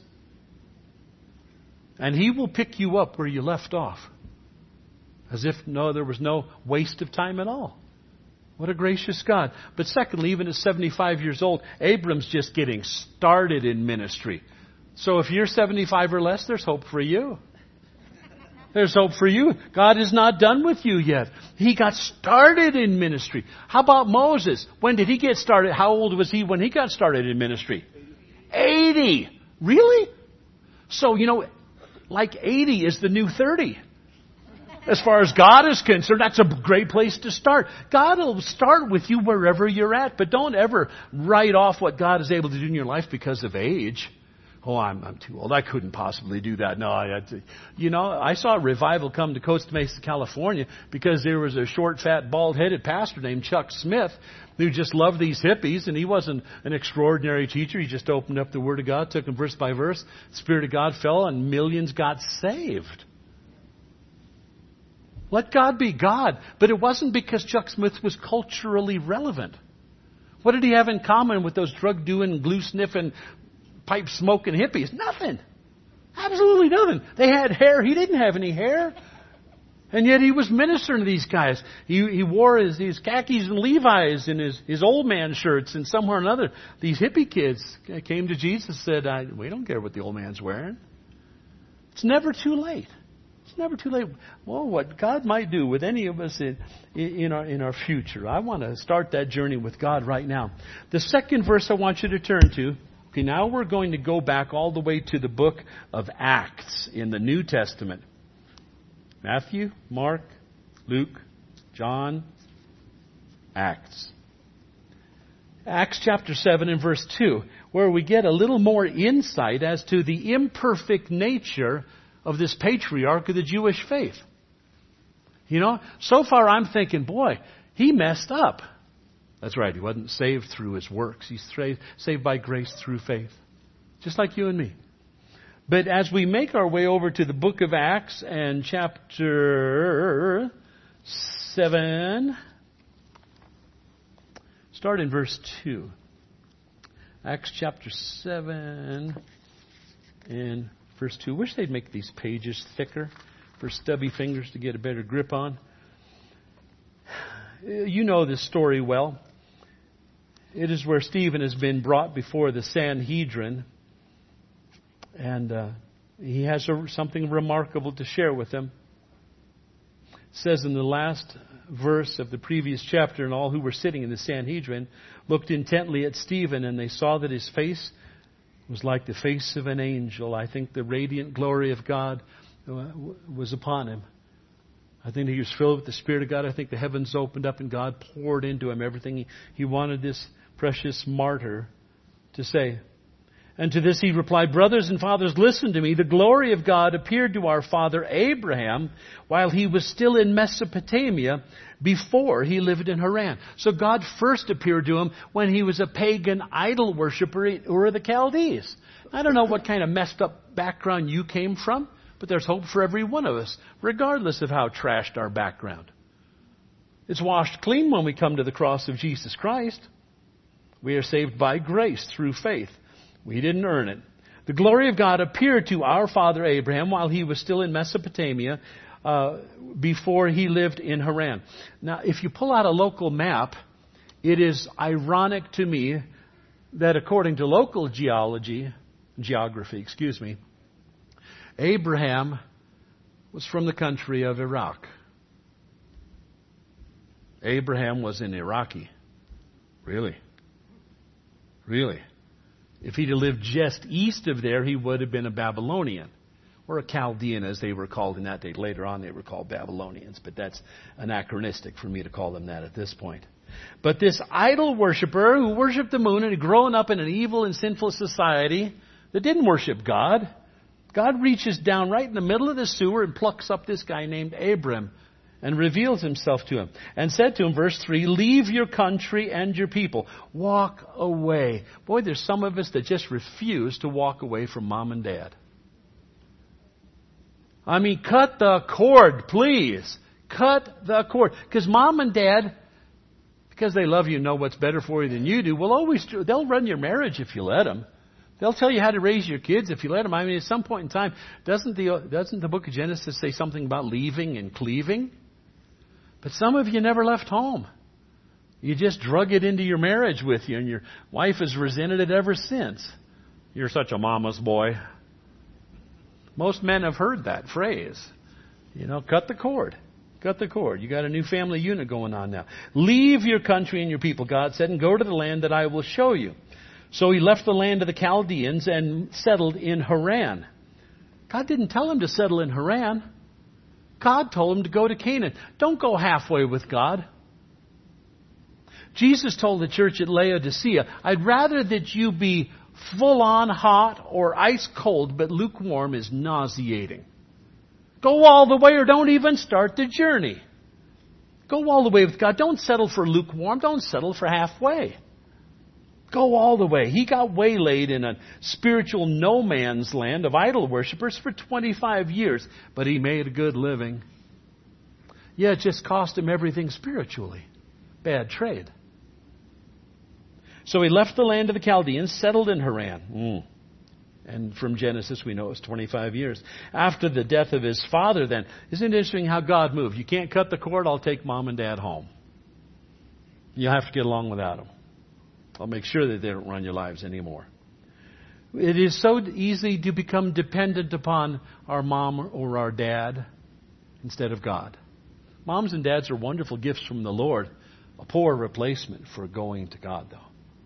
S1: and He will pick you up where you left off. As if no, there was no waste of time at all. What a gracious God. But secondly, even at seventy-five years old, Abram's just getting started in ministry. So if you're seventy-five or less, there's hope for you. There's hope for you. God is not done with you yet. He got started in ministry. How about Moses? When did he get started? How old was he when he got started in ministry? eighty. Really? So, you know, like eighty is the new thirty. As far as God is concerned, that's a great place to start. God will start with you wherever you're at, but don't ever write off what God is able to do in your life because of age. Oh, I'm, I'm too old. I couldn't possibly do that. No, I had to. You know, I saw a revival come to Costa Mesa, California, because there was a short, fat, bald-headed pastor named Chuck Smith who just loved these hippies, and he wasn't an extraordinary teacher. He just opened up the Word of God, took them verse by verse. The Spirit of God fell, and millions got saved. Let God be God. But it wasn't because Chuck Smith was culturally relevant. What did he have in common with those drug-doing, glue-sniffing, pipe-smoking hippies? Nothing. Absolutely nothing. They had hair. He didn't have any hair. And yet he was ministering to these guys. He, he wore his, his khakis and Levi's and his, his old man shirts. And somewhere or another, these hippie kids came to Jesus and said, I, we don't care what the old man's wearing. It's never too late. It's never too late. Well, what God might do with any of us in, in, our, in our future. I want to start that journey with God right now. The second verse I want you to turn to. Okay, now we're going to go back all the way to the book of Acts in the New Testament. Matthew, Mark, Luke, John, Acts. Acts chapter seven and verse two, where we get a little more insight as to the imperfect nature of this patriarch of the Jewish faith. You know, so far I'm thinking, boy, He messed up. That's right. He wasn't saved through his works. He's saved by grace through faith. Just like you and me. But as we make our way over to the book of Acts and chapter seven, start in verse two. Acts chapter seven and verse two. Wish they'd make these pages thicker for stubby fingers to get a better grip on. You know this story well. It is where Stephen has been brought before the Sanhedrin. And uh, he has a, something remarkable to share with them. It says in the last verse of the previous chapter, and all who were sitting in the Sanhedrin looked intently at Stephen, and they saw that his face was like the face of an angel. I think the radiant glory of God was upon him. I think he was filled with the Spirit of God. I think the heavens opened up and God poured into him everything he, he wanted this precious martyr to say. And to this he replied, "Brothers and fathers, listen to me. The glory of God appeared to our father Abraham while he was still in Mesopotamia before he lived in Haran." So God first appeared to him when he was a pagan idol worshiper in Ur of the Chaldees. I don't know what kind of messed up background you came from, but there's hope for every one of us, regardless of how trashed our background. It's washed clean when we come to the cross of Jesus Christ. We are saved by grace through faith. We didn't earn it. The glory of God appeared to our father Abraham while he was still in Mesopotamia uh, before he lived in Haran. Now, if you pull out a local map, it is ironic to me that according to local geology, geography, excuse me, Abraham was from the country of Iraq. Abraham was an Iraqi. Really? Really? If he'd have lived just east of there, he would have been a Babylonian. Or a Chaldean, as they were called in that day. Later on, they were called Babylonians. But that's anachronistic for me to call them that at this point. But this idol worshiper who worshipped the moon and had grown up in an evil and sinful society that didn't worship God, God reaches down right in the middle of the sewer and plucks up this guy named Abram and reveals himself to him and said to him, verse three, "Leave your country and your people. Walk away." Boy, there's some of us that just refuse to walk away from mom and dad. I mean, cut the cord, please. Cut the cord. Because mom and dad, because they love you and know what's better for you than you do, will always, they'll run your marriage if you let them. They'll tell you how to raise your kids if you let them. I mean, at some point in time, doesn't the, doesn't the book of Genesis say something about leaving and cleaving? But some of you never left home. You just drug it into your marriage with you, and your wife has resented it ever since. You're such a mama's boy. Most men have heard that phrase. You know, cut the cord. Cut the cord. You got a new family unit going on now. "Leave your country and your people," God said, "and go to the land that I will show you." So he left the land of the Chaldeans and settled in Haran. God didn't tell him to settle in Haran. God told him to go to Canaan. Don't go halfway with God. Jesus told the church at Laodicea, "I'd rather that you be full on hot or ice cold, but lukewarm is nauseating." Go all the way or don't even start the journey. Go all the way with God. Don't settle for lukewarm. Don't settle for halfway. Go all the way. He got waylaid in a spiritual no man's land of idol worshippers for twenty-five years, but he made a good living. Yeah, it just cost him everything spiritually. Bad trade. So he left the land of the Chaldeans, settled in Haran. Mm. And from Genesis, we know it was twenty-five years. After the death of his father, then, isn't it interesting how God moved? You can't cut the cord, I'll take mom and dad home. You'll have to get along without them. I'll make sure that they don't run your lives anymore. It is so easy to become dependent upon our mom or our dad instead of God. Moms and dads are wonderful gifts from the Lord. A poor replacement for going to God, though.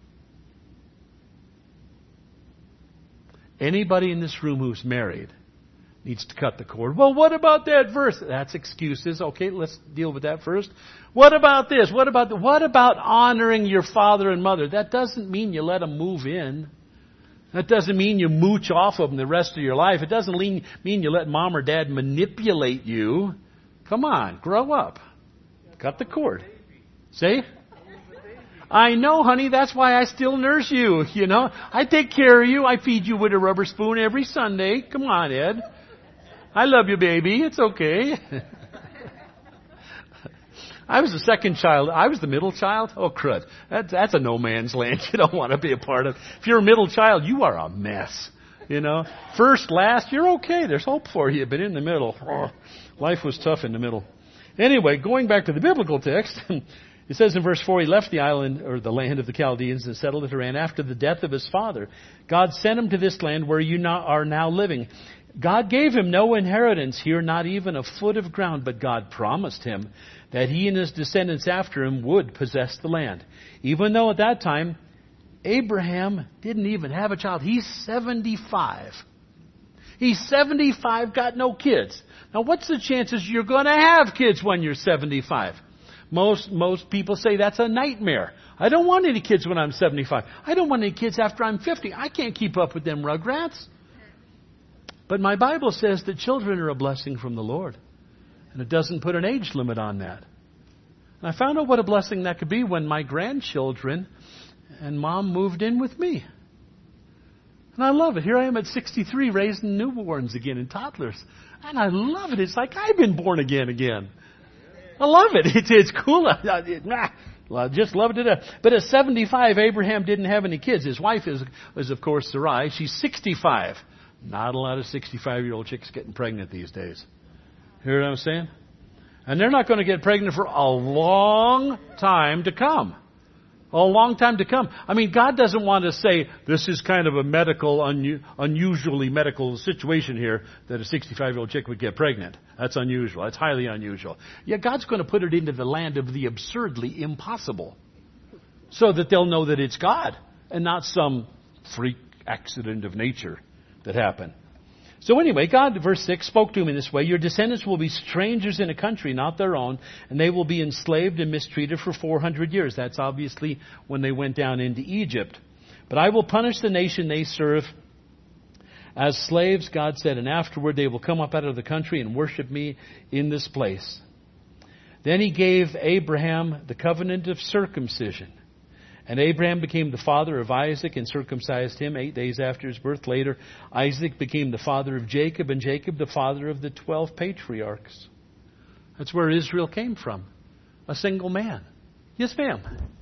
S1: Anybody in this room who's married needs to cut the cord. Well, what about that verse? That's excuses. Okay, let's deal with that first. What about this? What about the, what about honoring your father and mother? That doesn't mean you let them move in. That doesn't mean you mooch off of them the rest of your life. It doesn't mean you let mom or dad manipulate you. Come on, grow up. Cut the cord. See? I know, honey. That's why I still nurse you, you know. I take care of you. I feed you with a rubber spoon every Sunday. Come on, Ed. I love you, baby. It's okay. I was the second child. I was the middle child. Oh, crud. That's, that's a no man's land you don't want to be a part of. If you're a middle child, you are a mess. You know, first, last, you're okay. There's hope for you, but in the middle, oh, life was tough in the middle. Anyway, going back to the biblical text, it says in verse four, he left the island or the land of the Chaldeans and settled at Haran after the death of his father. God sent him to this land where you now are now living. God gave him no inheritance here, not even a foot of ground, but God promised him that he and his descendants after him would possess the land. Even though at that time, Abraham didn't even have a child. He's seventy-five. He's seventy-five, got no kids. Now, what's the chances you're going to have kids when you're seventy-five? Most most people say that's a nightmare. I don't want any kids when I'm seventy-five. I don't want any kids after I'm fifty. I can't keep up with them rugrats. But my Bible says that children are a blessing from the Lord. And it doesn't put an age limit on that. And I found out what a blessing that could be when my grandchildren and Mom moved in with me. And I love it. Here I am at sixty-three raising newborns again and toddlers. And I love it. It's like I've been born again again. I love it. It's, it's cool. I, I, I just love it to death. But at seventy-five, Abraham didn't have any kids. His wife is, is of course, Sarai. She's sixty-five. Not a lot of sixty-five-year-old chicks getting pregnant these days. Hear what I'm saying? And they're not going to get pregnant for a long time to come. A long time to come. I mean, God doesn't want to say this is kind of a medical, un- unusually medical situation here that a sixty-five-year-old chick would get pregnant. That's unusual. That's highly unusual. Yeah, God's going to put it into the land of the absurdly impossible so that they'll know that it's God and not some freak accident of nature that happened. So anyway, God, verse six, spoke to him in this way. Your descendants will be strangers in a country not their own, and they will be enslaved and mistreated for four hundred years. That's obviously when they went down into Egypt. But I will punish the nation they serve as slaves, God said, and afterward they will come up out of the country and worship me in this place. Then he gave Abraham the covenant of circumcision. And Abraham became the father of Isaac and circumcised him eight days after his birth. Later, Isaac became the father of Jacob, and Jacob the father of the twelve patriarchs. That's where Israel came from. A single man. Yes, ma'am.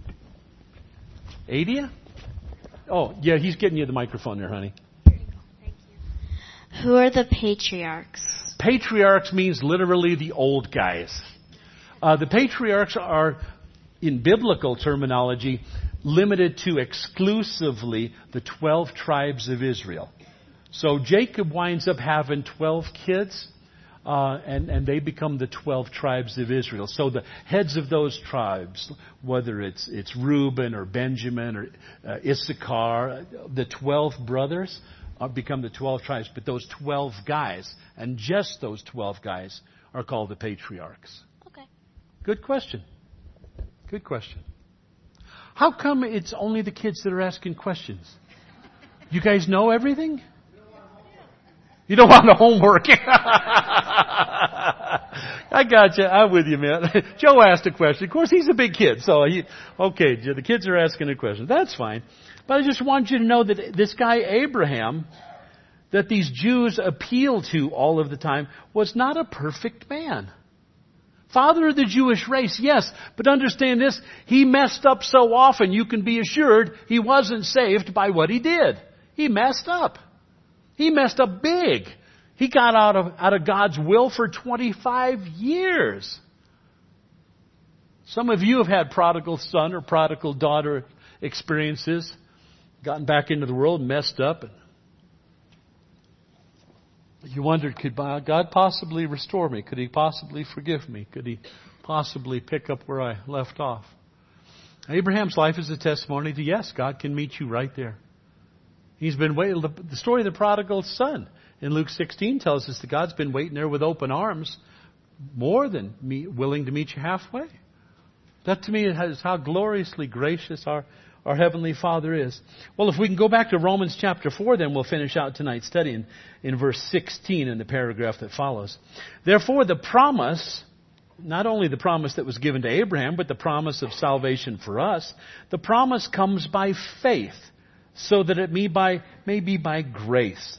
S1: Adia? Oh, yeah, he's getting you the microphone there, honey.
S4: Thank you. Who are the patriarchs?
S1: Patriarchs means literally the old guys. Uh, the patriarchs are, in biblical terminology, limited to exclusively the twelve tribes of Israel. So Jacob winds up having twelve kids, uh, and, and they become the twelve tribes of Israel. So the heads of those tribes, whether it's it's Reuben or Benjamin or uh, Issachar, the twelve brothers uh, become the twelve tribes. But those twelve guys, and just those twelve guys, are called the patriarchs.
S4: Okay.
S1: Good question. Good question. How come it's only the kids that are asking questions? You guys know everything? You don't want the homework. I got you. I'm with you, man. Joe asked a question. Of course, he's a big kid, so he, okay, the kids are asking a question. That's fine. But I just want you to know that this guy Abraham, that these Jews appeal to all of the time, was not a perfect man. Father of the Jewish race, yes, but understand this, he messed up so often you can be assured he wasn't saved by what he did. He messed up. He messed up big. He got out of, out of God's will for twenty-five years. Some of you have had prodigal son or prodigal daughter experiences, gotten back into the world, messed up, and you wondered, could God possibly restore me? Could He possibly forgive me? Could He possibly pick up where I left off? Abraham's life is a testimony to, yes, God can meet you right there. He's been waiting. The story of the prodigal son in Luke sixteen tells us that God's been waiting there with open arms, more than me, willing to meet you halfway. That to me is how gloriously gracious our Our Heavenly Father is. Well, if we can go back to Romans chapter four, then we'll finish out tonight's study in, in verse sixteen in the paragraph that follows. Therefore, the promise not only the promise that was given to Abraham, but the promise of salvation for us. The promise comes by faith, so that it may, by, may be by grace,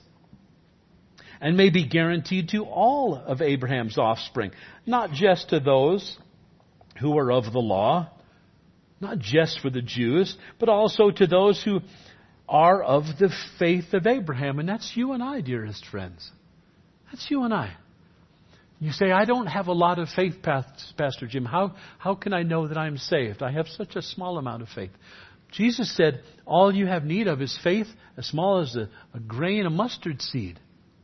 S1: and may be guaranteed to all of Abraham's offspring, not just to those who are of the law, not just for the Jews, but also to those who are of the faith of Abraham. And that's you and I, dearest friends. That's you and I. You say, I don't have a lot of faith, Pastor Jim. How, how can I know that I'm saved? I have such a small amount of faith. Jesus said, all you have need of is faith as small as a, a grain of mustard seed.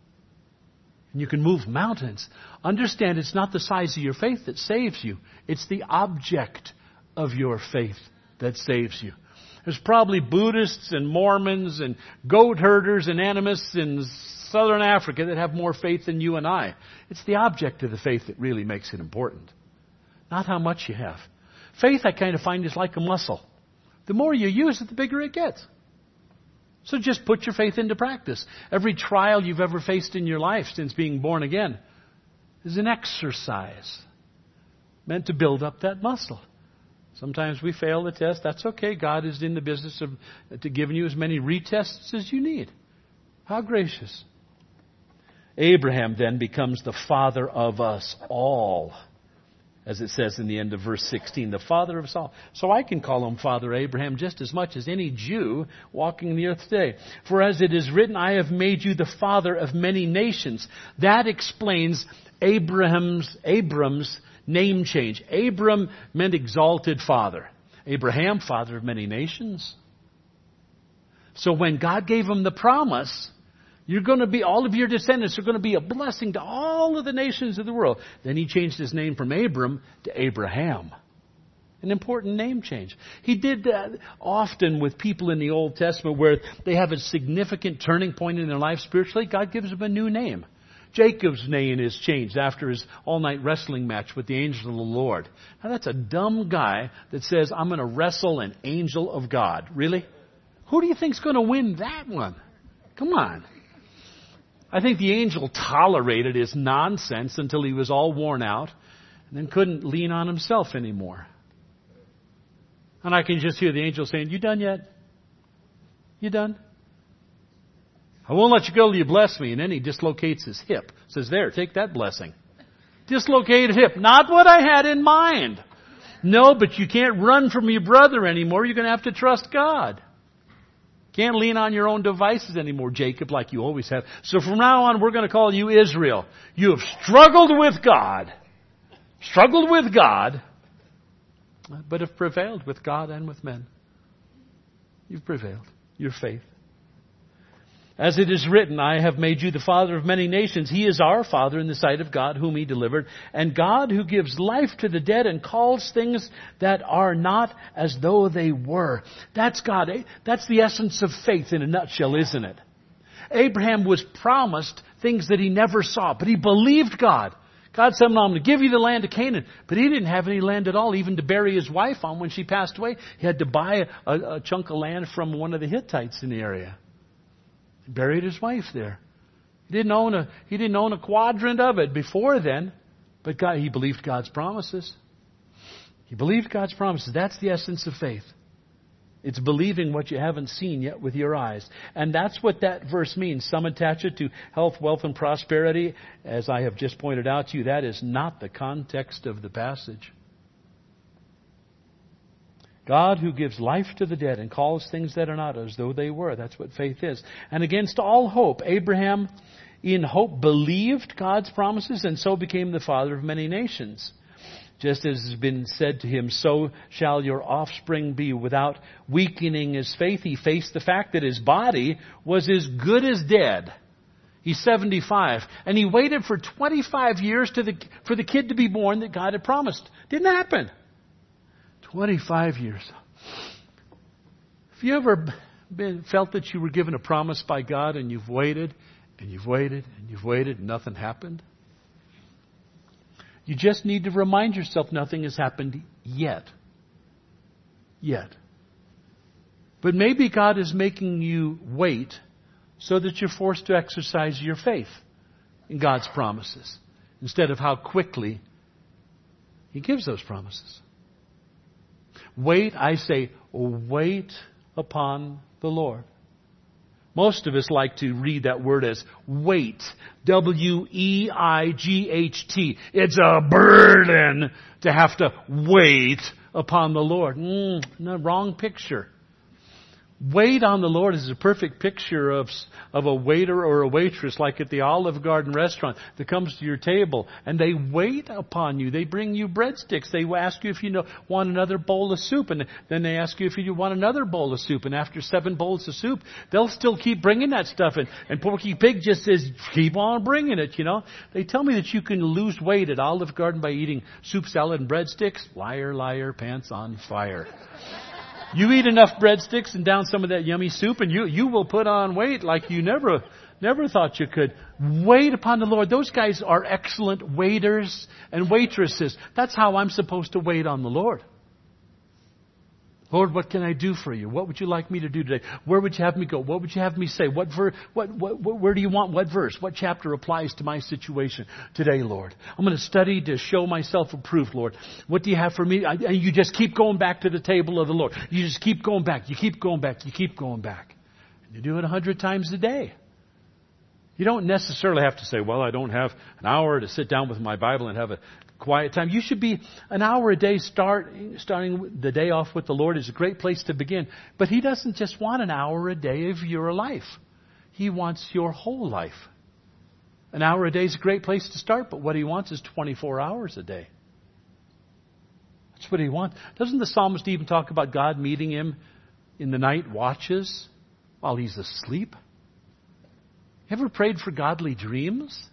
S1: And you can move mountains. Understand, it's not the size of your faith that saves you. It's the object of your faith that saves you. There's probably Buddhists and Mormons and goat herders and animists in Southern Africa that have more faith than you and I. It's the object of the faith that really makes it important, not how much you have. Faith, I kind of find, is like a muscle. The more you use it, the bigger it gets. So just put your faith into practice. Every trial you've ever faced in your life since being born again is an exercise meant to build up that muscle. Sometimes we fail the test. That's okay. God is in the business of to giving you as many retests as you need. How gracious. Abraham then becomes the father of us all, as it says in the end of verse sixteen, the father of us all. So I can call him Father Abraham just as much as any Jew walking the earth today. For as it is written, I have made you the father of many nations. That explains Abraham's, Abram's name change. Abram meant exalted father. Abraham, father of many nations. So when God gave him the promise, you're going to be, all of your descendants are going to be a blessing to all of the nations of the world. Then he changed his name from Abram to Abraham. An important name change. He did that often with people in the Old Testament where they have a significant turning point in their life spiritually. God gives them a new name. Jacob's name is changed after his all-night wrestling match with the angel of the Lord. Now that's a dumb guy that says, I'm going to wrestle an angel of God. Really? Who do you think's going to win that one? Come on. I think the angel tolerated his nonsense until he was all worn out and then couldn't lean on himself anymore. And I can just hear the angel saying, you done yet? You done? I won't let you go till you bless me. And then he dislocates his hip. Says, there, take that blessing. Dislocated hip. Not what I had in mind. No, but you can't run from your brother anymore. You're going to have to trust God. Can't lean on your own devices anymore, Jacob, like you always have. So from now on, we're going to call you Israel. You have struggled with God. Struggled with God. But have prevailed with God and with men. You've prevailed. Your faith. As it is written, I have made you the father of many nations. He is our Father in the sight of God, whom He delivered. And God who gives life to the dead and calls things that are not as though they were. That's God. That's the essence of faith in a nutshell, isn't it? Abraham was promised things that he never saw, but he believed God. God said, I'm going to give you the land of Canaan. But he didn't have any land at all, even to bury his wife on when she passed away. He had to buy a, a chunk of land from one of the Hittites in the area. He buried his wife there. He didn't own a, he didn't own a quadrant of it before then. But God, he believed God's promises. He believed God's promises. That's the essence of faith. It's believing what you haven't seen yet with your eyes. And that's what that verse means. Some attach it to health, wealth, and prosperity. As I have just pointed out to you, that is not the context of the passage. God who gives life to the dead and calls things that are not as though they were. That's what faith is. And against all hope, Abraham in hope believed God's promises and so became the father of many nations. Just as has been said to him, so shall your offspring be. Without weakening his faith, he faced the fact that his body was as good as dead. He's seventy-five. And he waited for twenty-five years to the, for the kid to be born that God had promised. Didn't happen. twenty-five years. Have you ever been, felt that you were given a promise by God and you've waited and you've waited and you've waited and nothing happened? You just need to remind yourself nothing has happened yet. Yet. But maybe God is making you wait so that you're forced to exercise your faith in God's promises instead of how quickly He gives those promises. Wait, I say, wait upon the Lord. Most of us like to read that word as wait. W E I G H T. It's a burden to have to wait upon the Lord. Mm, no, wrong picture. Wait on the Lord is a perfect picture of, of a waiter or a waitress like at the Olive Garden restaurant that comes to your table and they wait upon you. They bring you breadsticks. They ask you if you know, want another bowl of soup, and then they ask you if you want another bowl of soup. And after seven bowls of soup, they'll still keep bringing that stuff. And, and Porky Pig just says, keep on bringing it, you know. They tell me that you can lose weight at Olive Garden by eating soup, salad, and breadsticks. Liar, liar, pants on fire. You eat enough breadsticks and down some of that yummy soup and you, you will put on weight like you never, never thought you could. Wait upon the Lord. Those guys are excellent waiters and waitresses. That's how I'm supposed to wait on the Lord. Lord, what can I do for you? What would you like me to do today? Where would you have me go? What would you have me say? What ver- what, what, what, where do you want what verse? What chapter applies to my situation today, Lord? I'm going to study to show myself approved, Lord. What do you have for me? I, and you just keep going back to the table of the Lord. You just keep going back. You keep going back. You keep going back. And you do it a hundred times a day. You don't necessarily have to say, well, I don't have an hour to sit down with my Bible and have a quiet time. You should be an hour a day. Start starting the day off with the Lord is a great place to begin. But He doesn't just want an hour a day of your life. He wants your whole life. An hour a day is a great place to start, but what He wants is twenty-four hours a day. That's what He wants. Doesn't the psalmist even talk about God meeting him in the night watches while he's asleep? Ever prayed for godly dreams?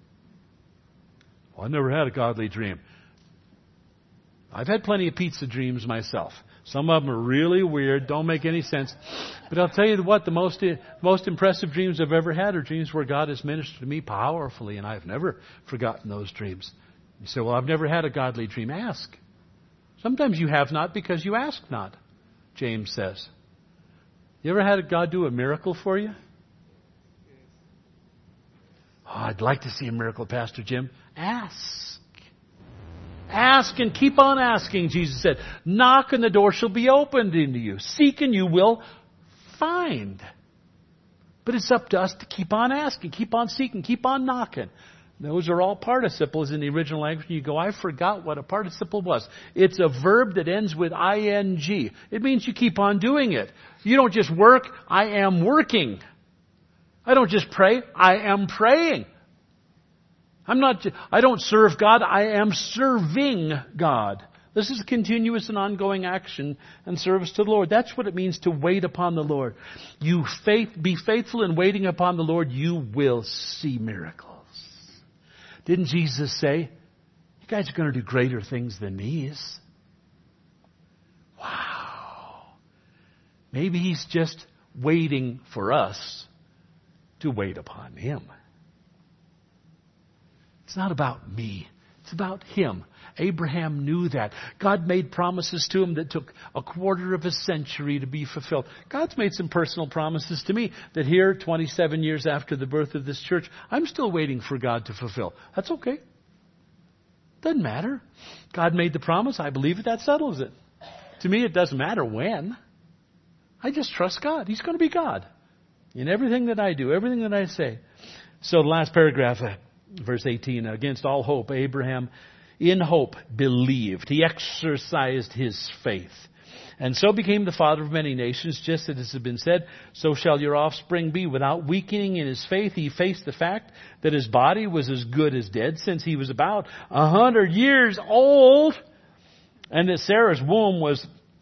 S1: Well, I never had a godly dream. I've had plenty of pizza dreams myself. Some of them are really weird, don't make any sense. But I'll tell you what, the most most impressive dreams I've ever had are dreams where God has ministered to me powerfully, and I've never forgotten those dreams. You say, well, I've never had a godly dream. Ask. Sometimes you have not because you ask not, James says. You ever had God do a miracle for you? Oh, I'd like to see a miracle, Pastor Jim. Ask. Ask and keep on asking, Jesus said. Knock and the door shall be opened into you. Seek and you will find. But it's up to us to keep on asking, keep on seeking, keep on knocking. Those are all participles in the original language. You go, I forgot what a participle was. It's a verb that ends with ing. It means you keep on doing it. You don't just work, I am working. I don't just pray, I am praying. I'm not, I don't serve God, I am serving God. This is a continuous and ongoing action and service to the Lord. That's what it means to wait upon the Lord. You faith, be faithful in waiting upon the Lord, you will see miracles. Didn't Jesus say, you guys are going to do greater things than these? Wow. Maybe He's just waiting for us to wait upon Him. It's not about me. It's about Him. Abraham knew that. God made promises to him that took a quarter of a century to be fulfilled. God's made some personal promises to me that here, twenty-seven years after the birth of this church, I'm still waiting for God to fulfill. That's okay. Doesn't matter. God made the promise. I believe it. That settles it. To me, it doesn't matter when. I just trust God. He's going to be God in everything that I do, everything that I say. So the last paragraph, verse eighteen, against all hope, Abraham in hope believed. He exercised his faith. And so became the father of many nations, just as it has been said, so shall your offspring be. Without weakening in his faith, he faced the fact that his body was as good as dead since he was about a hundred years old, and that Sarah's womb was,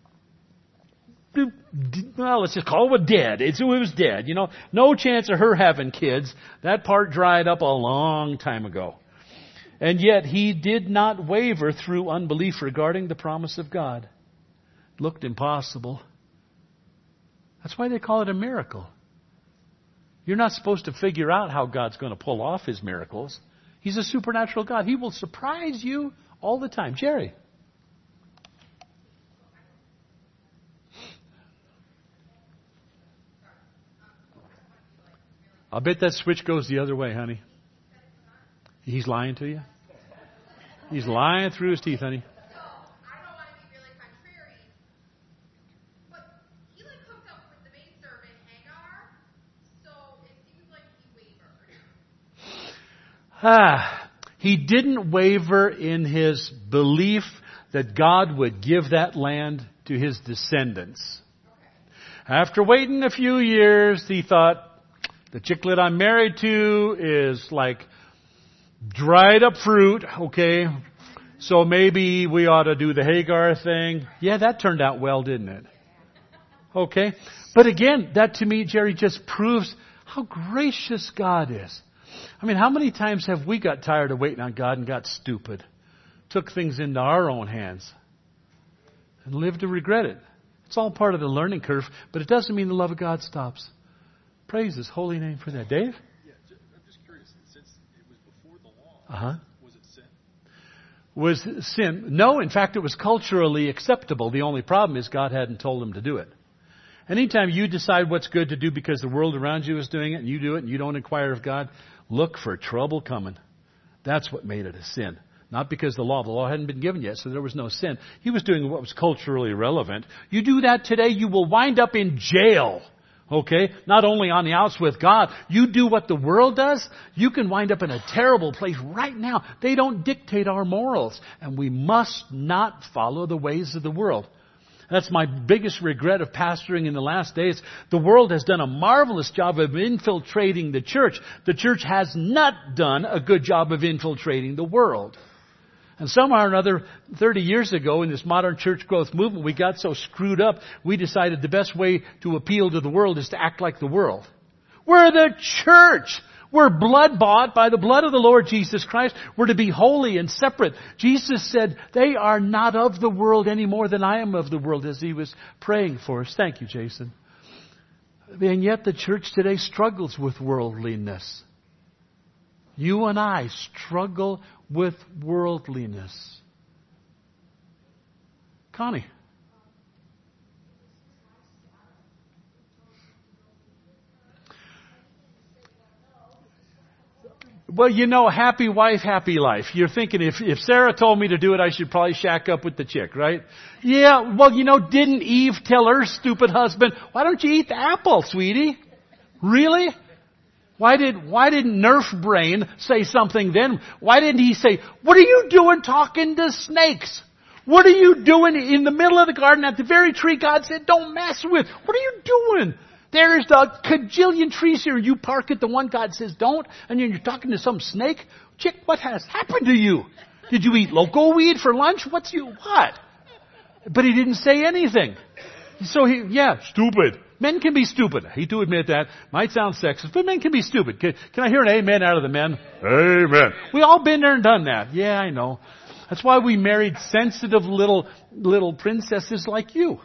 S1: well, let's just call it dead. It's, it was dead. You know, no chance of her having kids. That part dried up a long time ago. And yet he did not waver through unbelief regarding the promise of God. It looked impossible. That's why they call it a miracle. You're not supposed to figure out how God's going to pull off His miracles. He's a supernatural God. He will surprise you all the time. Jerry. I'll bet that switch goes the other way, honey. He's lying to you? He's lying through his teeth, honey.
S5: So, I don't want to be really contrary, but he like hooked up with the maidservant Hagar, so it seems like he wavered.
S1: Ah, he didn't waver in his belief that God would give that land to his descendants. After waiting a few years, he thought, the chicklet I'm married to is like dried up fruit, okay? So maybe we ought to do the Hagar thing. Yeah, that turned out well, didn't it? Okay? But again, that to me, Jerry, just proves how gracious God is. I mean, how many times have we got tired of waiting on God and got stupid? Took things into our own hands and lived to regret it. It's all part of the learning curve, but it doesn't mean the love of God stops. Praise His holy name for that. Dave?
S6: Yeah, I'm just curious. Since it was before the law,
S1: Uh-huh.
S6: was it sin?
S1: Was sin? No, in fact, it was culturally acceptable. The only problem is God hadn't told him to do it. Anytime you decide what's good to do because the world around you is doing it and you do it and you don't inquire of God, look for trouble coming. That's what made it a sin. Not because the law, the law hadn't been given yet, so there was no sin. He was doing what was culturally relevant. You do that today, you will wind up in jail. Okay? Not only on the outs with God. You do what the world does, you can wind up in a terrible place right now. They don't dictate our morals. And we must not follow the ways of the world. That's my biggest regret of pastoring in the last days. The world has done a marvelous job of infiltrating the church. The church has not done a good job of infiltrating the world. And somehow or another, thirty years ago in this modern church growth movement, we got so screwed up, we decided the best way to appeal to the world is to act like the world. We're the church. We're blood bought by the blood of the Lord Jesus Christ. We're to be holy and separate. Jesus said, they are not of the world any more than I am of the world, as He was praying for us. Thank you, Jason. And yet the church today struggles with worldliness. You and I struggle with worldliness. Connie. Well, you know, happy wife, happy life. You're thinking if, if Sarah told me to do it, I should probably shack up with the chick, right? Yeah, well, you know, didn't Eve tell her stupid husband, why don't you eat the apple, sweetie? Really? Why did, why didn't Nerf Brain say something then? Why didn't he say, what are you doing talking to snakes? What are you doing in the middle of the garden at the very tree God said don't mess with? What are you doing? There's the cajillion trees here. You park at the one God says don't, and you're talking to some snake. Chick, what has happened to you? Did you eat loco weed for lunch? What's you, what? But he didn't say anything. So he, yeah, stupid. Men can be stupid. I hate to admit that. Might sound sexist, but men can be stupid. Can, can I hear an amen out of the men? Amen. We all been there and done that. Yeah, I know. That's why we married sensitive little, little princesses like you.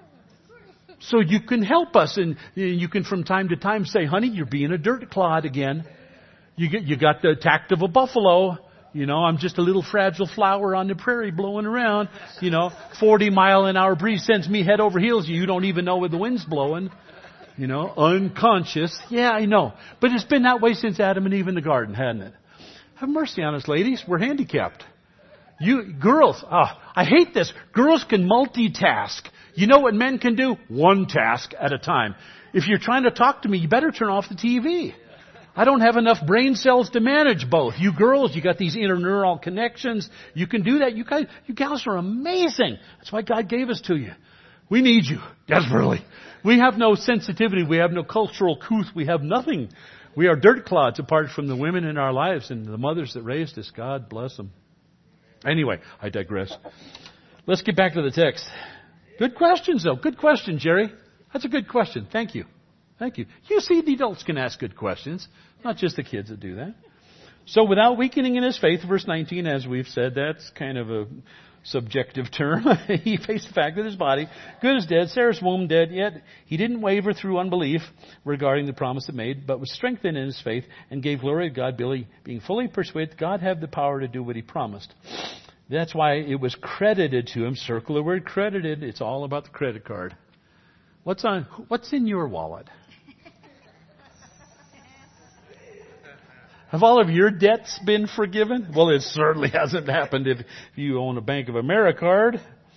S1: So you can help us, and you can from time to time say, honey, you're being a dirt clod again. You get, you got the tact of a buffalo. You know, I'm just a little fragile flower on the prairie blowing around. You know, forty mile an hour breeze sends me head over heels. You don't even know where the wind's blowing. You know, unconscious. Yeah, I know. But it's been that way since Adam and Eve in the garden, hasn't it? Have mercy on us, ladies. We're handicapped. You, girls, oh, I hate this. Girls can multitask. You know what men can do? One task at a time. If you're trying to talk to me, you better turn off the T V. I don't have enough brain cells to manage both. You girls, you got these interneural connections. You can do that. You guys, you gals are amazing. That's why God gave us to you. We need you desperately. We have no sensitivity. We have no cultural couth. We have nothing. We are dirt clods apart from the women in our lives and the mothers that raised us. God bless them. Anyway, I digress. Let's get back to the text. Good questions, though. Good question, Jerry. That's a good question. Thank you. Thank you. You see, the adults can ask good questions, not just the kids that do that. So without weakening in his faith, verse nineteen, as we've said, that's kind of a subjective term. He faced the fact that his body, good as dead, Sarah's womb dead, yet he didn't waver through unbelief regarding the promise it made, but was strengthened in his faith and gave glory to God, being fully persuaded God had the power to do what He promised. That's why it was credited to him. Circle the word credited. It's all about the credit card. What's on? What's in your wallet? Have all of your debts been forgiven? Well, it certainly hasn't happened if you own a Bank of America card.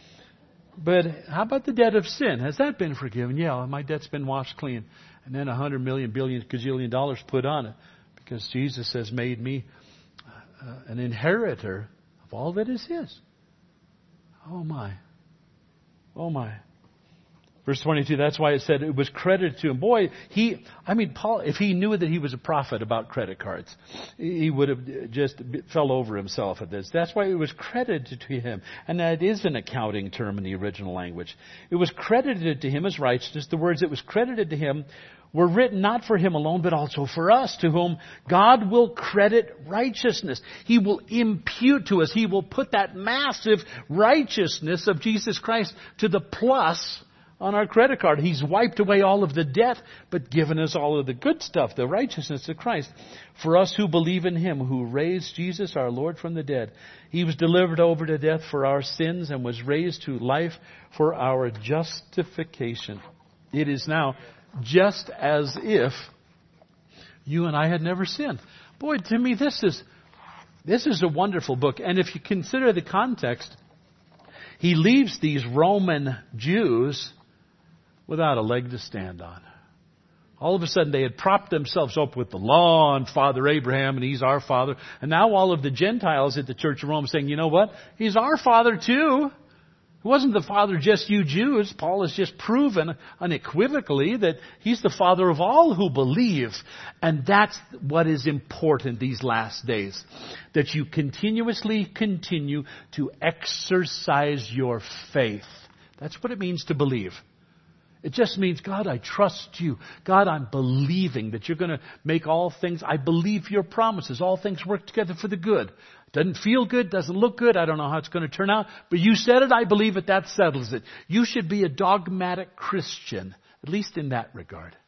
S1: But how about the debt of sin? Has that been forgiven? Yeah, my debt's been washed clean. And then a hundred million, billion, gazillion dollars put on it. Because Jesus has made me uh, an inheritor of all that is His. Oh my. Oh my. Verse twenty-two, that's why it said it was credited to him. Boy, he, I mean, Paul, if he knew that he was a prophet about credit cards, he would have just fell over himself at this. That's why it was credited to him. And that is an accounting term in the original language. It was credited to him as righteousness. The words that was credited to him were written not for him alone, but also for us, to whom God will credit righteousness. He will impute to us. He will put that massive righteousness of Jesus Christ to the plus on our credit card. He's wiped away all of the debt, but given us all of the good stuff, the righteousness of Christ. For us who believe in Him, who raised Jesus our Lord from the dead. He was delivered over to death for our sins and was raised to life for our justification. It is now just as if you and I had never sinned. Boy, to me, this is, this is a wonderful book. And if you consider the context, he leaves these Roman Jews without a leg to stand on. All of a sudden they had propped themselves up with the law and Father Abraham and he's our father. And now all of the Gentiles at the Church of Rome are saying, you know what? He's our father too. It wasn't the father just you Jews. Paul has just proven unequivocally that he's the father of all who believe. And that's what is important these last days. That you continuously continue to exercise your faith. That's what it means to believe. It just means, God, I trust you. God, I'm believing that you're going to make all things. I believe your promises. All things work together for the good. Doesn't feel good, doesn't look good. I don't know how it's going to turn out. But you said it, I believe it, that settles it. You should be a dogmatic Christian, at least in that regard.